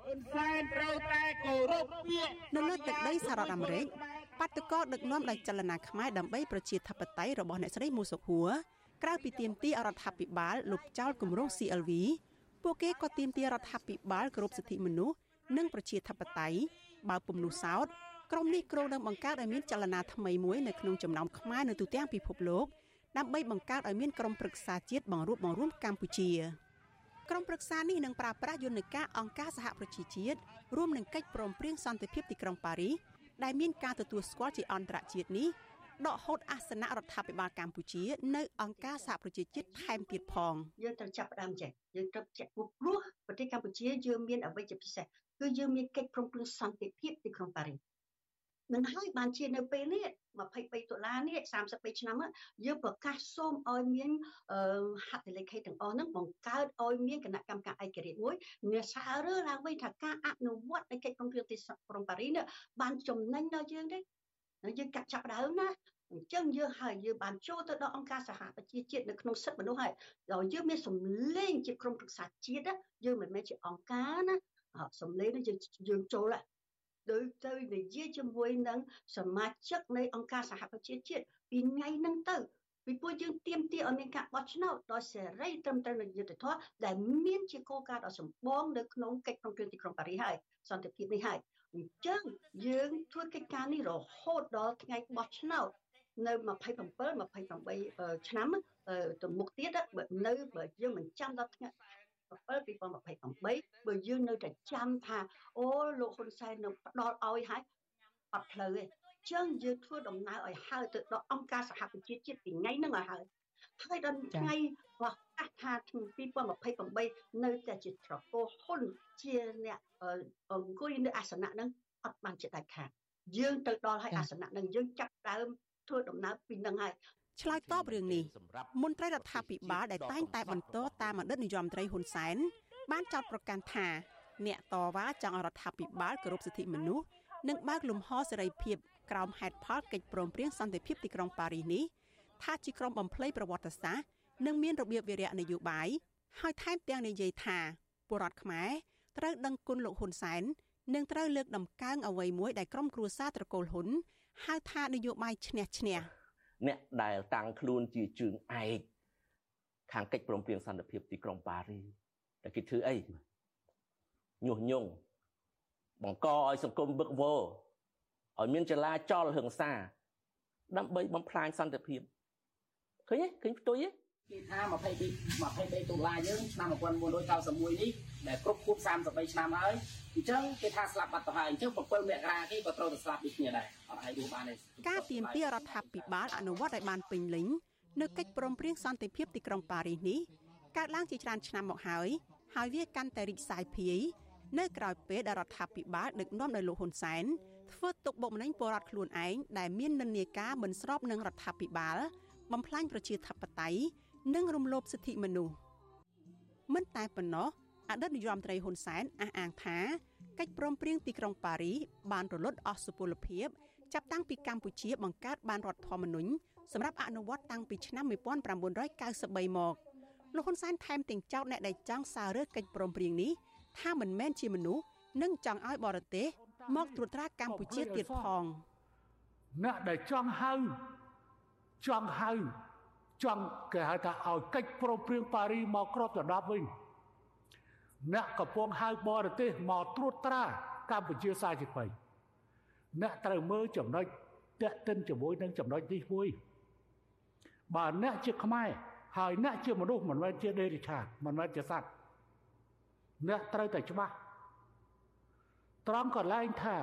ហ៊ុនសែនត្រូវតែគោរពពាក្យនៅលើទឹកដីសហរដ្ឋអាមេរិកបាតុករដឹកនាំដោយចលនាខ្មែរដើម្បីប្រជាធិបតេយ្យរបស់អ្នកស្រីមូសុខួរក្រៅពីទាមទាររដ្ឋាភិបាលលុបចោលគម្រោង ซี អែល វី ពួកគេក៏ទាមទាររដ្ឋាភិបាលគោរពសិទ្ធិមនុស្សនិងប្រជាធិបតេយ្យបើពុំនោះសោតក្រុមនេះគ្រោងនឹងបង្កើតឲ្យមានចលនាថ្មីមួយនៅក្នុងចំណោមខ្មែរនៅទូទាំងពិភពលោកដើម្បីបង្កើតឲ្យមានក្រុមប្រឹក្សាជាតិបង្រួបបង្រួមកម្ពុជាក្រុមប្រឹក្សានេះនឹងប្រើប្រាស់យន្តការអង្គការសហប្រជាជាតិរួមនឹងកិច្ចព្រមព្រៀងសន្តិភាពទីក្រុងប៉ារីសដែលមានការទទួលស្គាល់ជាអន្តរជាតិនេះដកហូតអាសនៈរដ្ឋាភិបាលកម្ពុជានៅអង្គការសហប្រជាជាតិថែមទៀតផងយើងត្រូវចាប់ផ្ដើមចេះយើងត្រូវចាក់ពុះព្រោះប្រទេសកម្ពុជាយើងមានអ្វីជាពិសេសគឺយើងមានកិច្ចព្រមព្រៀងសន្តិភាពទីក្រុងប៉ារីសនឹងហើយបានជានៅពេលនេះยี่สิบสามតុលានេះสามสิบឆ្នាំយើងប្រកាសសូមឲ្យមានហត្ថលេខីទាំងអស់ហ្នឹងបង្កើតឲ្យមានគណៈកម្មការឯករាជ្យមួយអ្នកសាររើឡើងវិញថាការអនុវត្តនៃកិច្ចព្រមព្រៀងទីក្រុងប៉ារីសនេះបានចំណេញដល់យើងទេយើងកាត់ចាប់ដើមណាអញ្ចឹងយើងហើយយើងបានចូលទៅដល់អង្គការសហប្រជាជាតិនៅក្នុងសិទ្ធិមនុស្សហើយដល់យើងមានសម្លេងជាក្រុមប្រឹក្សាជាតិយើងមិនមែនជាអង្គការណាសម្លេងនេះយើងយើងចូលដោយទៅនិយាយជាមួយនឹងសមាជិកនៃអង្គការសហប្រជាជាតិពីថ្ងៃហ្នឹងទៅពីពួកយើងទាមទារឲ្យមានការបោះឆ្នោតដោយសេរីត្រឹមត្រូវនិងយុត្តិធម៌ដែលមានជាគោលការណ៍ដ៏ចម្បងនៅក្នុងកិច្ចព្រមព្រៀងទីក្រុងប៉ារីសហើយសន្តិភាពនេះហើយអញ្ចឹងយើងធ្វើកិច្ចការនេះរហូតដល់ថ្ងៃបោះឆ្នោតនៅยี่สิบเจ็ด ยี่สิบแปดឆ្នាំទៅមុខទៀតបើនៅបើយើងមិនចាំដល់ថ្ងៃยี่สิบเจ็ด បើយើងនៅតែចាំថាអូលោកហ៊ុនសែននឹងផ្ដល់ឲ្យហើយអត់ផ្លូវទេអញ្ចឹងយើងធ្វើដំណើរឲ្យហើយទៅដល់អង្គការសហប្រជាជាតិពីថ្ងៃហ្នឹងឲ្យហើយហើយដល់ថ្ងៃប្រកាសថាឆ្នាំยี่สิบยี่สิบแปดនៅតែជាត្រកូលហ៊ុនជាអ្នកអង្គុយនៅអាសនៈហ្នឹងអត់បានជាដាច់ខាតយើងទៅដល់ហើយអាសនៈហ្នឹងយើងចាប់ដើមធ្វើដំណើរពីហ្នឹងហើយឆ្លើយតបរឿងនេះមន្ត្រីរដ្ឋាភិបាលដែលតែងតែបន្តតាមអតីតនាយរដ្ឋមន្ត្រីហ៊ុនសែនបានចោទប្រកាន់ថាអ្នកតវ៉ាចង់រដ្ឋាភិបាលគោរពសិទ្ធិមនុស្សនិងបើកលំហសេរីភាពក្រោមហេតុផលកិច្ចព្រមព្រៀងសន្តិភាពទីក្រុងប៉ារីសនេះថាជាក្រុមបំភ្លៃប្រវត្តិសាស្ត្រនិងមានរបៀបវារៈនយោបាយហើយថែមទាំងនិយាយថាពលរដ្ឋខ្មែរត្រូវដឹងគុណលោកហ៊ុនសែននិងត្រូវលើកដំកើងអ្វីមួយដែលក្រុមគ្រួសារត្រកូលហ៊ុនហៅថានយោបាយឈ្នះឈ្នះអ្នកដែលតាំងខ្លួនជាជើងឯកខាងកិច្ចព្រមព្រៀងសន្តិភាពទីក្រុងប៉ារីសតែគេធ្វើអីញុះញង់បង្កឲ្យសង្គមវឹកវរឲ្យមានចលាចលហិង្សាដើម្បីបំផ្លាញសន្តិភាពឃើញទេឃើញផ្ទុយទេគេថាยี่สิบสาม ยี่สิบสามតុលាយើងឆ្នាំnineteen ninety-oneនេះដែលគ្រប់ខួបสามสิบสามឆ្នាំហើយអញ្ចឹងគេថាស្លាប់បាត់ទៅហើយអញ្ចឹងsevenមករាគេក៏ត្រូវតែស្លាប់ដូចគ្នាដែរអត់ឲ្យដូចបានទេការទាមទាររដ្ឋាភិបាលអនុវត្តឲ្យបានពេញលេញនៅកិច្ចព្រមព្រៀងសន្តិភាពទីក្រុងប៉ារីសនេះកើតឡើងជាច្រើនឆ្នាំមកហើយហើយវាកាន់តែរីកសាយភាយនៅក្រៅពេលដែលរដ្ឋាភិបាលដឹកនាំដោយលោកហ៊ុនសែនធ្វើទុកបុកម្នេញពលរដ្ឋខ្លួនឯងដែលមាននិន្នាការមិនស្របនឹងរដ្ឋាភិបាលបំផ្លាញប្រជាធិបតេយ្យនិងរំលោភសិទ្ធិមនុស្សមិនតែប៉ុណ្ណោះអតីតនាយរដ្ឋមន្ត្រីហ៊ុនសែនអះអាងថាកិច្ចព្រមព្រៀងទីក្រុងប៉ារីសបានរលត់អស់សុពលភាពចាប់តាំងពីកម្ពុជាបង្កើតបានរដ្ឋធម្មនុញ្ញសម្រាប់អនុវត្តតាំងពីឆ្នាំnineteen ninety-threeមកលោកហ៊ុនសែនថែមទាំងចោទអ្នកដែលចង់សាររើកិច្ចព្រមព្រៀងនេះថាមិនមែនជាមនុស្សនិងចង់ឲ្យបរទេសមកត្រួតត្រាកម្ពុជាទៀតផងអ្នកដែលចង់ហៅចង់ហៅចង់គេហៅថាឲ្យកិច្ចព្រមព្រៀងប៉ារីសមកគ្របដណ្ដប់វិញអ្នកកំពុងហៅបរទេសមកត្រួតត្រាកម្ពុជាសាជាថ្មីអ្នកត្រូវមើលចំណុចតេតិនជាមួយនឹងចំណុចនេះមួយបើអ្នកជាខ្មែរហើយអ្នកជាមនុស្សមិនមែនជាដេរិឆាតមិនមែនជាសត្វអ្នកត្រូវតែច្បាស់ត្រង់កន្លែងថា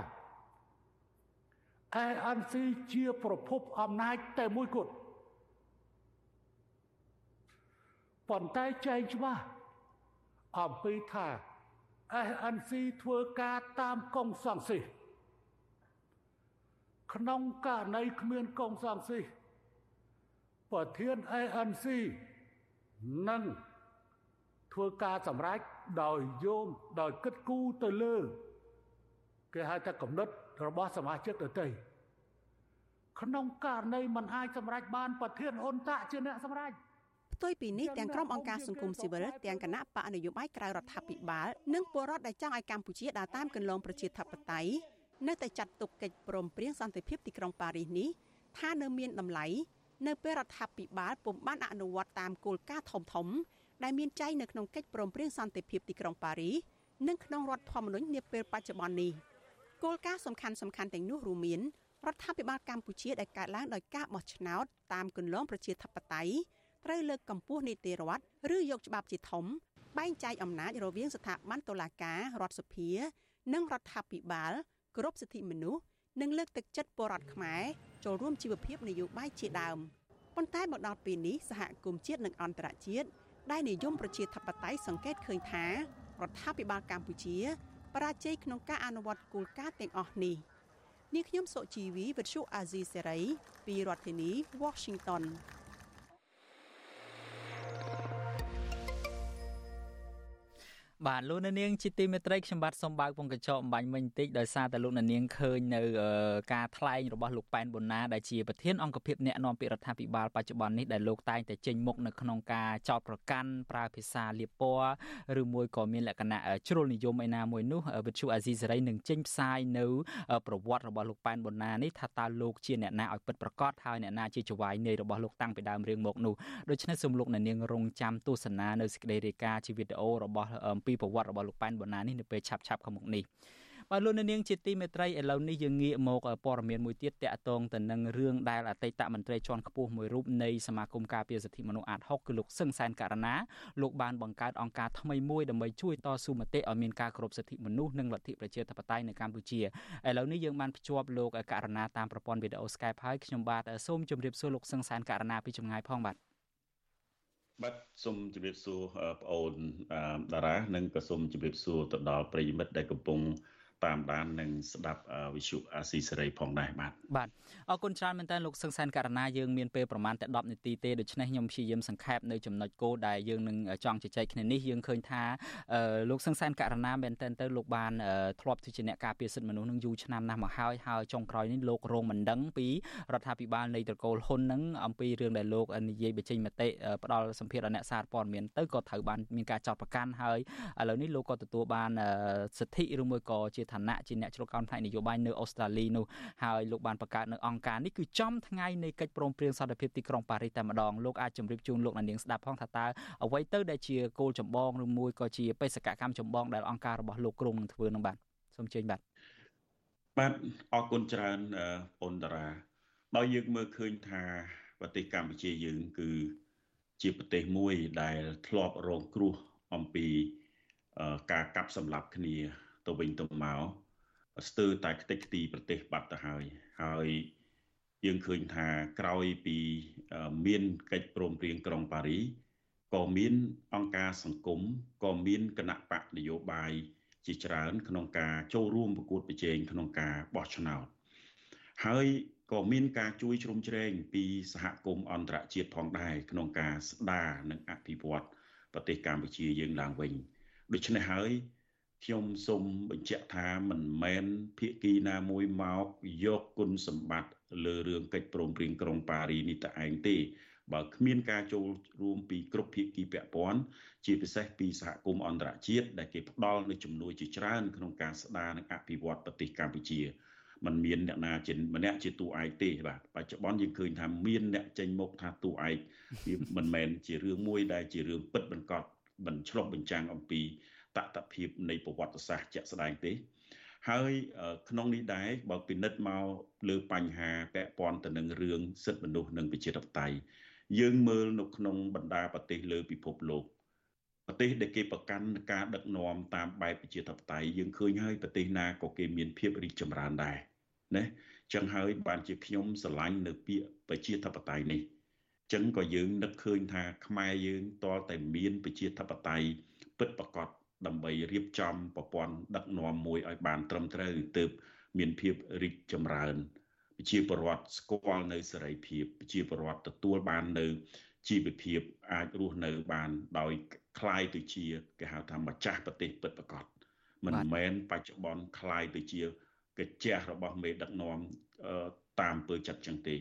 អេ អេន ស៊ី ជាប្រភពអំណាចតែមួយគត់ប៉ុន្តែចែងច្បាស់អំពីថា អេ អេន ស៊ី ធ្វើការតាមកុងសង្ស៊ីសក្នុងករណីគ្មានកុងសង្ស៊ីសប្រធាន អេ អេន ស៊ី នឹងធ្វើការសម្រេចដោយយោងដោយគិតគូរទៅលើគេហៅថាកំណត់របស់សមាជិកដទៃក្នុងករណីមិនអាចសម្រេចបានប្រធានអ៊ុនតាក់ជាអ្នកសម្រេចផ្ផ្ទុយពីនេះទាំងក្រុមអង្គការសង្គមស៊ីវិលទាំងគណៈបកនយោបាយក្រៅរដ្ឋាភិបាលនិងពលរដ្ឋដែលចង់ឲ្យកម្ពុជាដើរតាមគន្លងប្រជាធិបតេយ្យនៅតែចាត់ទុកកិច្ចព្រមព្រៀងសន្តិភាពទីក្រុងប៉ារីសនេះថានៅមានតម្លៃនៅពេលរដ្ឋាភិបាលពុំបានអនុវត្តតាមគោលការណ៍ធំធំដែលមានចែងនៅក្នុងកិច្ចព្រមព្រៀងសន្តិភាពទីក្រុងប៉ារីសនិងក្នុងរដ្ឋធម្មនុញ្ញនាពេលបច្ចុប្បន្ននេះគោលការណ៍សំខាន់សំខាន់ទាំងនោះរួមមានរដ្ឋាភិបាលកម្ពុជាដែលកើតឡើងដោយការបោះឆ្នោតតាមគន្លងប្រជាធិបតេយ្យត្រូវលើកកម្ពស់នីតិរដ្ឋឬយកច្បាប់ជាធំបែងចែកអំណាចរវាងស្ថាប័នតុលាការរដ្ឋសភានិងរដ្ឋាភិបាលគោរពសិទ្ធិមនុស្សនិងលើកទឹកចិត្តពលរដ្ឋខ្មែរចូលរួមជីវភាពនយោបាយជាដើមប៉ុន្តែមកដល់ពេលនេះសហគមន៍ជាតិនិងអន្តរជាតិដែលនិយមប្រជាធិបតេយ្យសង្កេតឃើញថារដ្ឋាភិបាលកម្ពុជាបរាជ័យក្នុងការអនុវត្តគោលការណ៍ទាំងអស់នេះនាងខ្ញុំសុជីវីវិទ្យុអាស៊ីសេរីពីរដ្ឋធានី Washington បាទលោកនាងជាទីមេត្រីខ្ញុំបាទសូមបើកពងកញ្ចក់អំបញ្ញមិញបន្តិចដោយសារតែលោកនាងឃើញនៅការថ្លែងរបស់លោកប៉ែនប៊ុនណាដែលជាប្រធានអង្គភិបអ្នកនាំពាក្យរដ្ឋាភិបាលបច្ចុប្បន្ននេះដែលលោកតែងតែចេញមុខនៅក្នុងការចោទប្រកាន់ប្រើភាសាលៀបពណ៌ឬមួយក៏មានលក្ខណៈជ្រុលនិយមឯណាមួយនោះវិទ្យុអាស៊ីសេរីនឹងចេញផ្សាយនៅប្រវត្តិរបស់លោកប៉ែនប៊ុនណានេះថាតើលោកជាអ្នកណាឲ្យពិតប្រាកដហើយអ្នកណាជាចៅហ្វាយនៃរបស់លោកតាំងពីដើមរឿងមកនោះដូច្នេះសូមលោកនាងរងចាំទស្សនានៅសេចក្តីរាយការណ៍ជាវីដេអូរបស់ពីប្រវត្តិរបស់លោកប៉ែនប៊ុនណានេះនៅពេលឆាប់ឆាប់ខាងមុខនេះបាទលោកនាងជាទីមេត្រីឥឡូវនេះយើងងាកមកព័ត៌មានមួយទៀតតាក់ទងទៅនឹងរឿងដែលអតីតមន្ត្រីជាន់ខ្ពស់មួយរូបនៃសមាគមការពារសិទ្ធិមនុស្សអាតហុកគឺលោកសឹងសែនករណាលោកបានបង្កើតអង្គការថ្មីមួយដើម្បីជួយតស៊ូមតិឲ្យមានការគោរពសិទ្ធិមនុស្សនិងលទ្ធិប្រជាធិបតេយ្យនៅកម្ពុជាឥឡូវនេះយើងបានភ្ជាប់លោកករណាតាមប្រព័ន្ធវីដេអូ Skype ហើយខ្ញុំបាទសូមជម្រាបសួរលោកសឹងសែនករណាពីចម្ងាយផងបាទបាទសូមជម្រាបសួរបងប្អូនតារានិងក៏សូមជម្រាបសួរទៅដល់ប្រិយមិត្តដែលកំពុងតាមដាននិងស្ដាប់វិទ្យុអាស៊ីសេរីផងដែរបាទបាទអរគុណច្រើនមែនតើលោកសឹងសែនករណាយើងមានពេលប្រហែលតែដប់នាទីទេដូច្នេះខ្ញុំព្យាយាមសង្ខេបនៅចំណុចគោលដែលយើងនឹងចង់ជជែកគ្នានេះយើងឃើញថាលោកសឹងសែនករណាមែនតើទៅលោកបានធ្លាប់ជាអ្នកការពារសិទ្ធិមនុស្សនឹងយូរឆ្នាំណាស់មកហើយហើយចុងក្រោយនេះលោករងមិនដឹងពីរដ្ឋាភិបាលនៃត្រកូលហ៊ុននឹងអំពីរឿងដែលលោកនិយាយបញ្ចេញមតិផ្ដល់សម្ភារដល់អ្នកសារព័ត៌មានទៅក៏ត្រូវបានមានការចោទប្រកាន់ហើយឥឡូវនេះលោកក៏ទទួលបានសិទ្ធិឬមួយក៏ជាឋានៈជាអ្នកជ្រកកោនផ្នែកនយោបាយនៅអូស្ត្រាលីនោះហើយលោកបានបង្កើតនៅអង្គការនេះគឺចំថ្ងៃនៃកិច្ចព្រមព្រៀងសន្តិភាពទីក្រុងប៉ារីសតែម្ដងលោកអាចជម្រាបជូនលោកនាងស្ដាប់ផងថាតើអ្វីទៅដែលជាគោលចម្បងឬមួយក៏ជាបេសកកម្មចម្បងដែលអង្គការរបស់លោកក្រុងនឹងធ្វើនឹងបាទសូមជើញបាទបាទអរគុណច្រើនអូនតារាដោយយើងមើលឃើញថាប្រទេសកម្ពុជាយើងគឺជាប្រទេសមួយដែលធ្លាប់រងគ្រោះអំពីការកាប់សម្លាប់គ្នាទៅវិញទៅមកស្ទើរតែខ្ទេចខ្ទីប្រទេសបាត់ទៅហើយហើយយើងឃើញថាក្រោយពីមានកិច្ចព្រមព្រៀងក្រុងប៉ារីសក៏មានអង្គការសង្គមក៏មានគណៈបកនយោបាយជាច្រើនក្នុងការចូលរួមប្រកួតប្រជែងក្នុងការបោះឆ្នោតហើយក៏មានការជួយជ្រោមជ្រែងពីសហគមន៍អន្តរជាតិផងដែរក្នុងការស្ដារនិងអភិវឌ្ឍប្រទេសកម្ពុជាយើងឡើងវិញដូច្នេះហើយខ្ញុំសូមបញ្ជាក់ថាមិនមែនភាគីណាមួយមកយកគុណសម្បត្តិលើរឿងកិច្ចព្រមព្រៀងក្រុងប៉ារីសនេះតែឯងទេបើគ្មានការចូលរួមពីគ្រប់ភាគីពាក់ព័ន្ធជាពិសេសពីសហគមន៍អន្តរជាតិដែលគេផ្ដល់នូវជំនួយជាច្រើនក្នុងការស្ដារនិងអភិវឌ្ឍប្រទេសកម្ពុជាมันមានអ្នកណាជាម្នាក់ជាតួឯកទេបាទបច្ចុប្បន្នយើងឃើញថាមានអ្នកចេញមុខថាតួឯកវាមិនមែនជារឿងមួយដែលជារឿងពិតប្រាកដបញ្ឆ្លុះបញ្ចាំងអំពីតថភាពនៃប្រវត្តិសាស្ត្រជាក់ស្ដែងទេហើយក្នុងនេះដែរបើពិនិត្យមកលើបញ្ហាពាក់ព័ន្ធទៅនឹងរឿងសិទ្ធិមនុស្សនិងប្រជាធិបតេយ្យយើងមើលនៅក្នុងបណ្ដាប្រទេសលើពិភពលោកប្រទេសដែលគេប្រកាន់ការដឹកនាំតាមបែបប្រជាធិបតេយ្យយើងឃើញហើយប្រទេសណាក៏គេមានភាពរីកចម្រើនដែរណាចឹងហើយបានជាខ្ញុំស្រឡាញ់នៅពាក្យប្រជាធិបតេយ្យនេះចឹងក៏យើងនឹកឃើញថាខ្មែរយើងតលតែមានប្រជាធិបតេយ្យពិតប្រាកដដើម្បីរៀបចំប្រព័ន្ធដឹកនាំមួយឲ្យបានត្រឹមត្រូវទើបមានភាពរីកចម្រើនប្រជាពលរដ្ឋស្គាល់នៅសេរីភាពប្រជាពលរដ្ឋទទួលបាននៅជីវភាពអាចរស់នៅបានដោយคล้ายទៅជាគេហៅថាម្ចាស់ប្រទេសពិតប្រាកដមិនមែនបច្ចុប្បន្នคล้ายទៅជាកាជះរបស់មេដឹកនាំតាមពើចិត្តចឹងទេ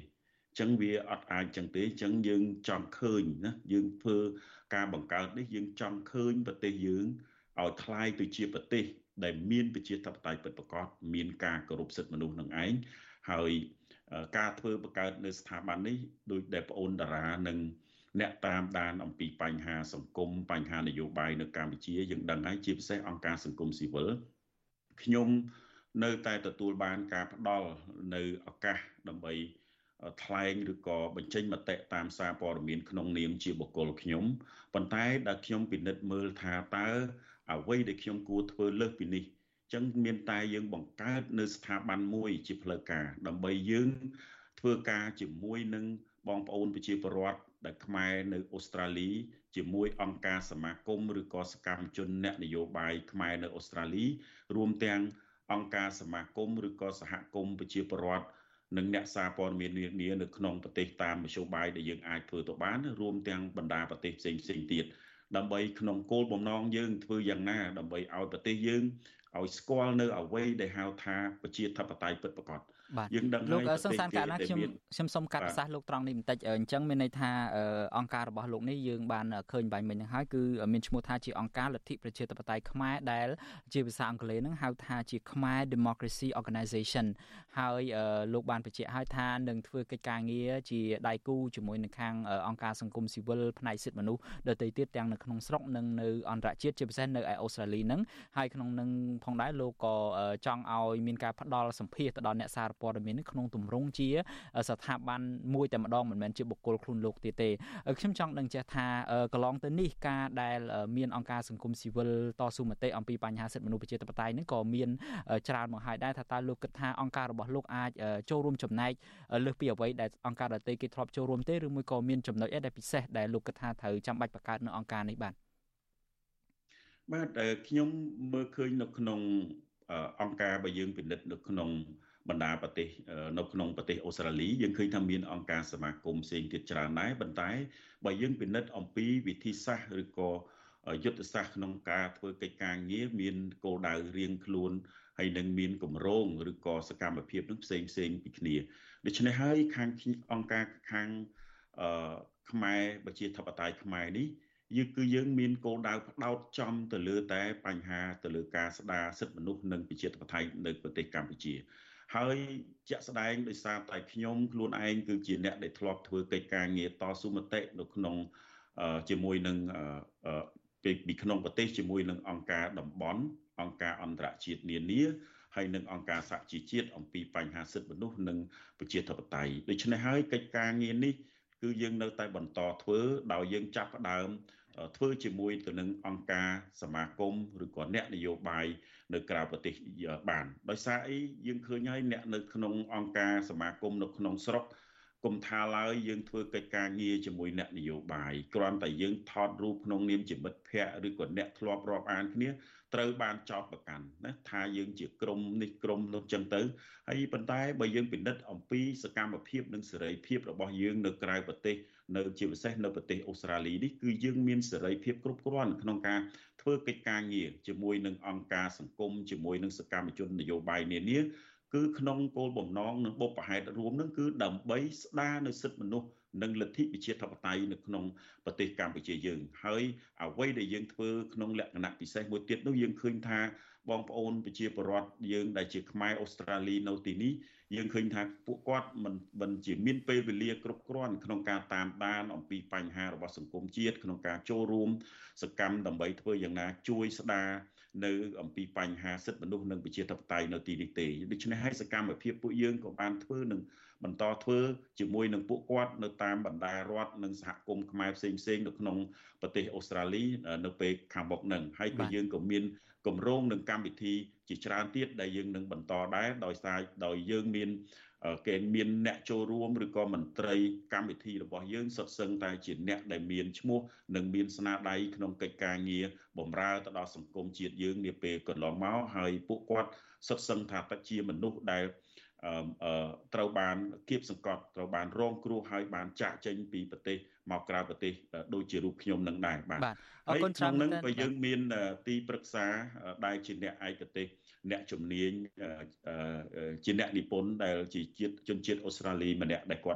ចឹងវាអត់អាចចឹងទេចឹងយើងចង់ឃើញណាយើងធ្វើការបង្កើតនេះយើងចង់ឃើញប្រទេសយើងឲ្យคล้ายទៅជាប្រទេសដែលមានប្រជាធិបតេយ្យពិតប្រាកដមានការគោរពសិទ្ធិមនុស្សនឹងឯងហើយការធ្វើបង្កើតនៅស្ថាប័ននេះដោយដែលបងអូនតារានិងអ្នកតាមដានអំពីបញ្ហាសង្គមបញ្ហានយោបាយនៅកម្ពុជាយើងដឹងហើយជាពិសេសអង្គការសង្គមស៊ីវិលខ្ញុំនៅតែទទួលបានការផ្ដល់នៅឱកាសដើម្បីថ្លែងឬក៏បញ្ចេញមតិតាមសារព័ត៌មានក្នុងនាមជាបុគ្គលខ្ញុំប៉ុន្តែដែលខ្ញុំពិនិត្យមើលថាតើអ្វីដែលខ្ញុំគួរធ្វើលើសពីនេះចឹងមានតែយើងបង្កើតនៅស្ថាប័នមួយជាផ្លូវការដើម្បីយើងធ្វើការជាមួយនឹងបងប្អូនប្រជាពលរដ្ឋដែលខ្មែរនៅអូស្ត្រាលីជាមួយអង្គការសមាគមឬក៏សកម្មជនអ្នកនយោបាយខ្មែរនៅអូស្ត្រាលីរួមទាំងអង្គការសមាគមឬក៏សហគមន៍ប្រជាពលរដ្ឋនិងអ្នកសារព័ត៌មាននានានៅក្នុងប្រទេសតាមមធ្យោបាយដែលយើងអាចធ្វើទៅបានរួមទាំងបណ្ដាប្រទេសផ្សេងផ្សេងទៀតដើម្បីក្នុងគោលបំណងយើងធ្វើយ៉ាងណាដើម្បីឲ្យប្រទេសយើងឲ្យស្គាល់នៅអ្វីដែលហៅថាប្រជាធិបតេយ្យពិតប្រាកដយើងដឹងហើយលោកសង្សានកាលណាខ្ញុំខ្ញុំសូមកាត់ប្រសាសន៍លោកត្រង់នេះបន្តិចអញ្ចឹងមានន័យថាអង្គការរបស់លោកនេះយើងបានឃើញបាញ់មិញហ្នឹងហើយគឺមានឈ្មោះថាជាអង្គការលទ្ធិប្រជាធិបតេយ្យខ្មែរដែលជាភាសាអង់គ្លេសហ្នឹងហៅថាជា Khmer Democracy Organization ហើយលោកបានបញ្ជាក់ឲ្យថានឹងធ្វើកិច្ចការងារជាដៃគូជាមួយនឹងខាងអង្គការសង្គមស៊ីវិលផ្នែកសិទ្ធិមនុស្សដទៃទៀតទាំងនៅក្នុងស្រុកនិងនៅអន្តរជាតិជាពិសេសនៅឯអូស្ត្រាលីហ្នឹងហើយក្នុងនឹងផងដែរលោកក៏ចង់ឲ្យមានការផ្ដល់សម្ភារទៅដល់អ្នកសារព័ត៌មាននេះក្នុងទម្រង់ជាស្ថាប័នមួយតែម្ដងមិនមែនជាបុគ្គលខ្លួនលោកទៀតទេខ្ញុំចង់ដឹងចេះថាកន្លងទៅនេះការដែលមានអង្គការសង្គមស៊ីវិលតស៊ូមតិអំពីបញ្ហាសិទ្ធិមនុស្សប្រជាធិបតេយ្យនេះក៏មានច្រើនមកហើយដែរថាតើលោកគិតថាអង្គការរបស់លោកអាចចូលរួមចំណែកលើសពីអ្វីដែលអង្គការដទៃគេធ្លាប់ចូលរួមទេឬមួយក៏មានចំណុចអីដែលពិសេសដែលលោកគិតថាត្រូវចាំបាច់បង្កើតនៅអង្គការនេះបាទបាទខ្ញុំមើលឃើញនៅក្នុងអង្គការបើយើងពិនិត្យនៅក្នុងបណ្ដាប្រទេសនៅក្នុងប្រទេសអូស្ត្រាលីយើងឃើញថាមានអង្គការសមាគមផ្សេងទៀតច្រើនដែរប៉ុន្តែបើយើងពិនិត្យអំពីវិធីសាស្ត្រឬក៏យុទ្ធសាស្ត្រក្នុងការធ្វើកិច្ចការងារមានគោលដៅរៀងខ្លួនហើយនឹងមានគម្រោងឬក៏សកម្មភាពនឹងផ្សេងផ្សេងពីគ្នាដូច្នេះហើយខាងអង្គការខាងខ្មែរប្រជាធិបតេយ្យខ្មែរនេះយើងគឺយើងមានគោលដៅផ្ដោតចំទៅលើតែបញ្ហាទៅលើការស្ដារសិទ្ធិមនុស្សនិងប្រជាធិបតេយ្យនៅប្រទេសកម្ពុជាហើយជាក់ស្ដែងដោយសារតែខ្ញុំខ្លួនឯងគឺជាអ្នកដែលធ្លាប់ធ្វើកិច្ចការងារតស៊ូមតិនៅក្នុងជាមួយនឹងពីក្នុងប្រទេសជាមួយនឹងអង្គការតំបន់អង្គការអន្តរជាតិនានាហើយនឹងអង្គការសហជីវជាតិអំពីបញ្ហាសិទ្ធិមនុស្សនិងប្រជាធិបតេយ្យដូច្នេះហើយកិច្ចការងារនេះគឺយើងនៅតែបន្តធ្វើដោយយើងចាប់ផ្ដើមធ្វើជាមួយទៅនឹងអង្គការសមាគមឬក៏អ្នកនយោបាយនៅក្រៅប្រទេសបានដោយសារអីយើងឃើញហើយអ្នកនៅក្នុងអង្គការសមាគមនៅក្នុងស្រុកគុំថាឡើយយើងធ្វើកិច្ចការងារជាមួយអ្នកនយោបាយគ្រាន់តែយើងថតរូបក្នុងនាមជាមិត្តភ័ក្តិឬក៏អ្នកធ្លាប់រាប់អានគ្នាត្រូវបានចោទប្រកាន់ណាថាយើងជាក្រុមនេះក្រុមនោះចឹងទៅហើយប៉ុន្តែបើយើងពិនិត្យអំពីសកម្មភាពនិងសេរីភាពរបស់យើងនៅក្រៅប្រទេសនៅជាពិសេសនៅប្រទេសអូស្ត្រាលីនេះគឺយើងមានសេរីភាពគ្រប់គ្រាន់ក្នុងការធ្វើកិច្ចការងារជាមួយនឹងអង្គការសង្គមជាមួយនឹងសកម្មជននយោបាយនានាគឺក្នុងគោលបំណងនិងបុព្វហេតុរួមនឹងគឺដើម្បីស្ដារនៅសិទ្ធិមនុស្សនិងលទ្ធិប្រជាធិបតេយ្យនៅក្នុងប្រទេសកម្ពុជាយើងហើយអ្វីដែលយើងធ្វើក្នុងលក្ខណៈពិសេសមួយទៀតនោះយើងឃើញថាបងប្អូនប្រជាពលរដ្ឋយើងដែលជាខ្មែរអូស្ត្រាលីនៅទីនេះយើងឃើញថាពួកគាត់មិនមិនជាមានពេលវេលាគ្រប់គ្រាន់ក្នុងការតាមដានអំពីបញ្ហារបស់សង្គមជាតិក្នុងការចូលរួមសកម្មដើម្បីធ្វើយ៉ាងណាជួយស្ដារនៅអំពីបញ្ហាសិទ្ធិមនុស្សនិងប្រជាធិបតេយ្យនៅទីនេះទេដូច្នេះហើយសកម្មភាពពួកយើងក៏បានធ្វើនឹងបន្តធ្វើជាមួយនឹងពួកគាត់នៅតាមបណ្ដារដ្ឋនិងសហគមន៍ខ្មែរផ្សេងផ្សេងនៅក្នុងប្រទេសអូស្ត្រាលីនៅពេលខាងមុខនឹងហើយក៏យើងក៏មានគម្រោងនិងកម្មវិធីជាច្រើនទៀតដែលយើងនឹងបន្តដែរដោយសារដោយយើងមានគេមានអ្នកចូលរួមឬក៏មន្ត្រីកម្មវិធីរបស់យើងសុទ្ធសឹងតែជាអ្នកដែលមានឈ្មោះនិងមានស្នាដៃក្នុងកិច្ចការងារបម្រើទៅដល់សង្គមជាតិយើងនាពេលកន្លងមកហើយពួកគាត់សុទ្ធសឹងថាតែជាមនុស្សដែលត្រូវបានគៀបសង្កត់ត្រូវបានរងគ្រោះហើយបានចាក់ចេញពីប្រទេសមកក្រៅប្រទេសដូចជារូបខ្ញុំនឹងដែរបាទហើយក្នុងនឹងក៏យើងមានទីប្រឹក្សាដែលជាអ្នកឯកទេសអ្នកជំនាញជាអ្នកនិពន្ធដែលជាជាតិជនជាតិអូស្ត្រាលីម្នាក់ដែលគាត់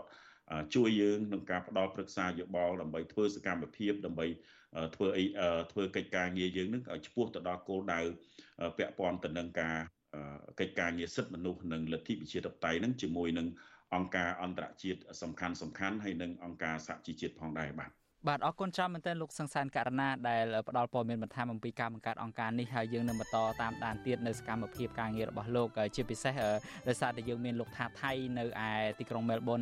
ជួយយើងក្នុងការផ្ដល់ប្រឹក្សាយោបល់ដើម្បីធ្វើសកម្មភាពដើម្បីធ្វើអីធ្វើកិច្ចការងារយើងនឹងឲ្យឆ្ពោះទៅដល់គោលដៅពាក់ព័ន្ធទៅនឹងការកិច្ចការងារសិទ្ធិមនុស្សនិងលទ្ធិប្រជាធិបតេយ្យនឹងជាមួយនឹងអង្គការអន្តរជាតិសំខាន់សំខាន់ហើយនិងអង្គការសហជីវជាតិផងដែរបាទបាទអរគុណច្រើនមែនទែនលោកសង្សានករណាដែលផ្ដល់ព័ត៌មានបន្ថែមអំពីការបង្កើតអង្គការនេះហើយយើងនឹងបន្តតាមដានទៀតនៅសកម្មភាពការងាររបស់លោកជាពិសេសដោយសារតែយើងមានលោកថាថៃនៅឯទីក្រុងមែលប៊ន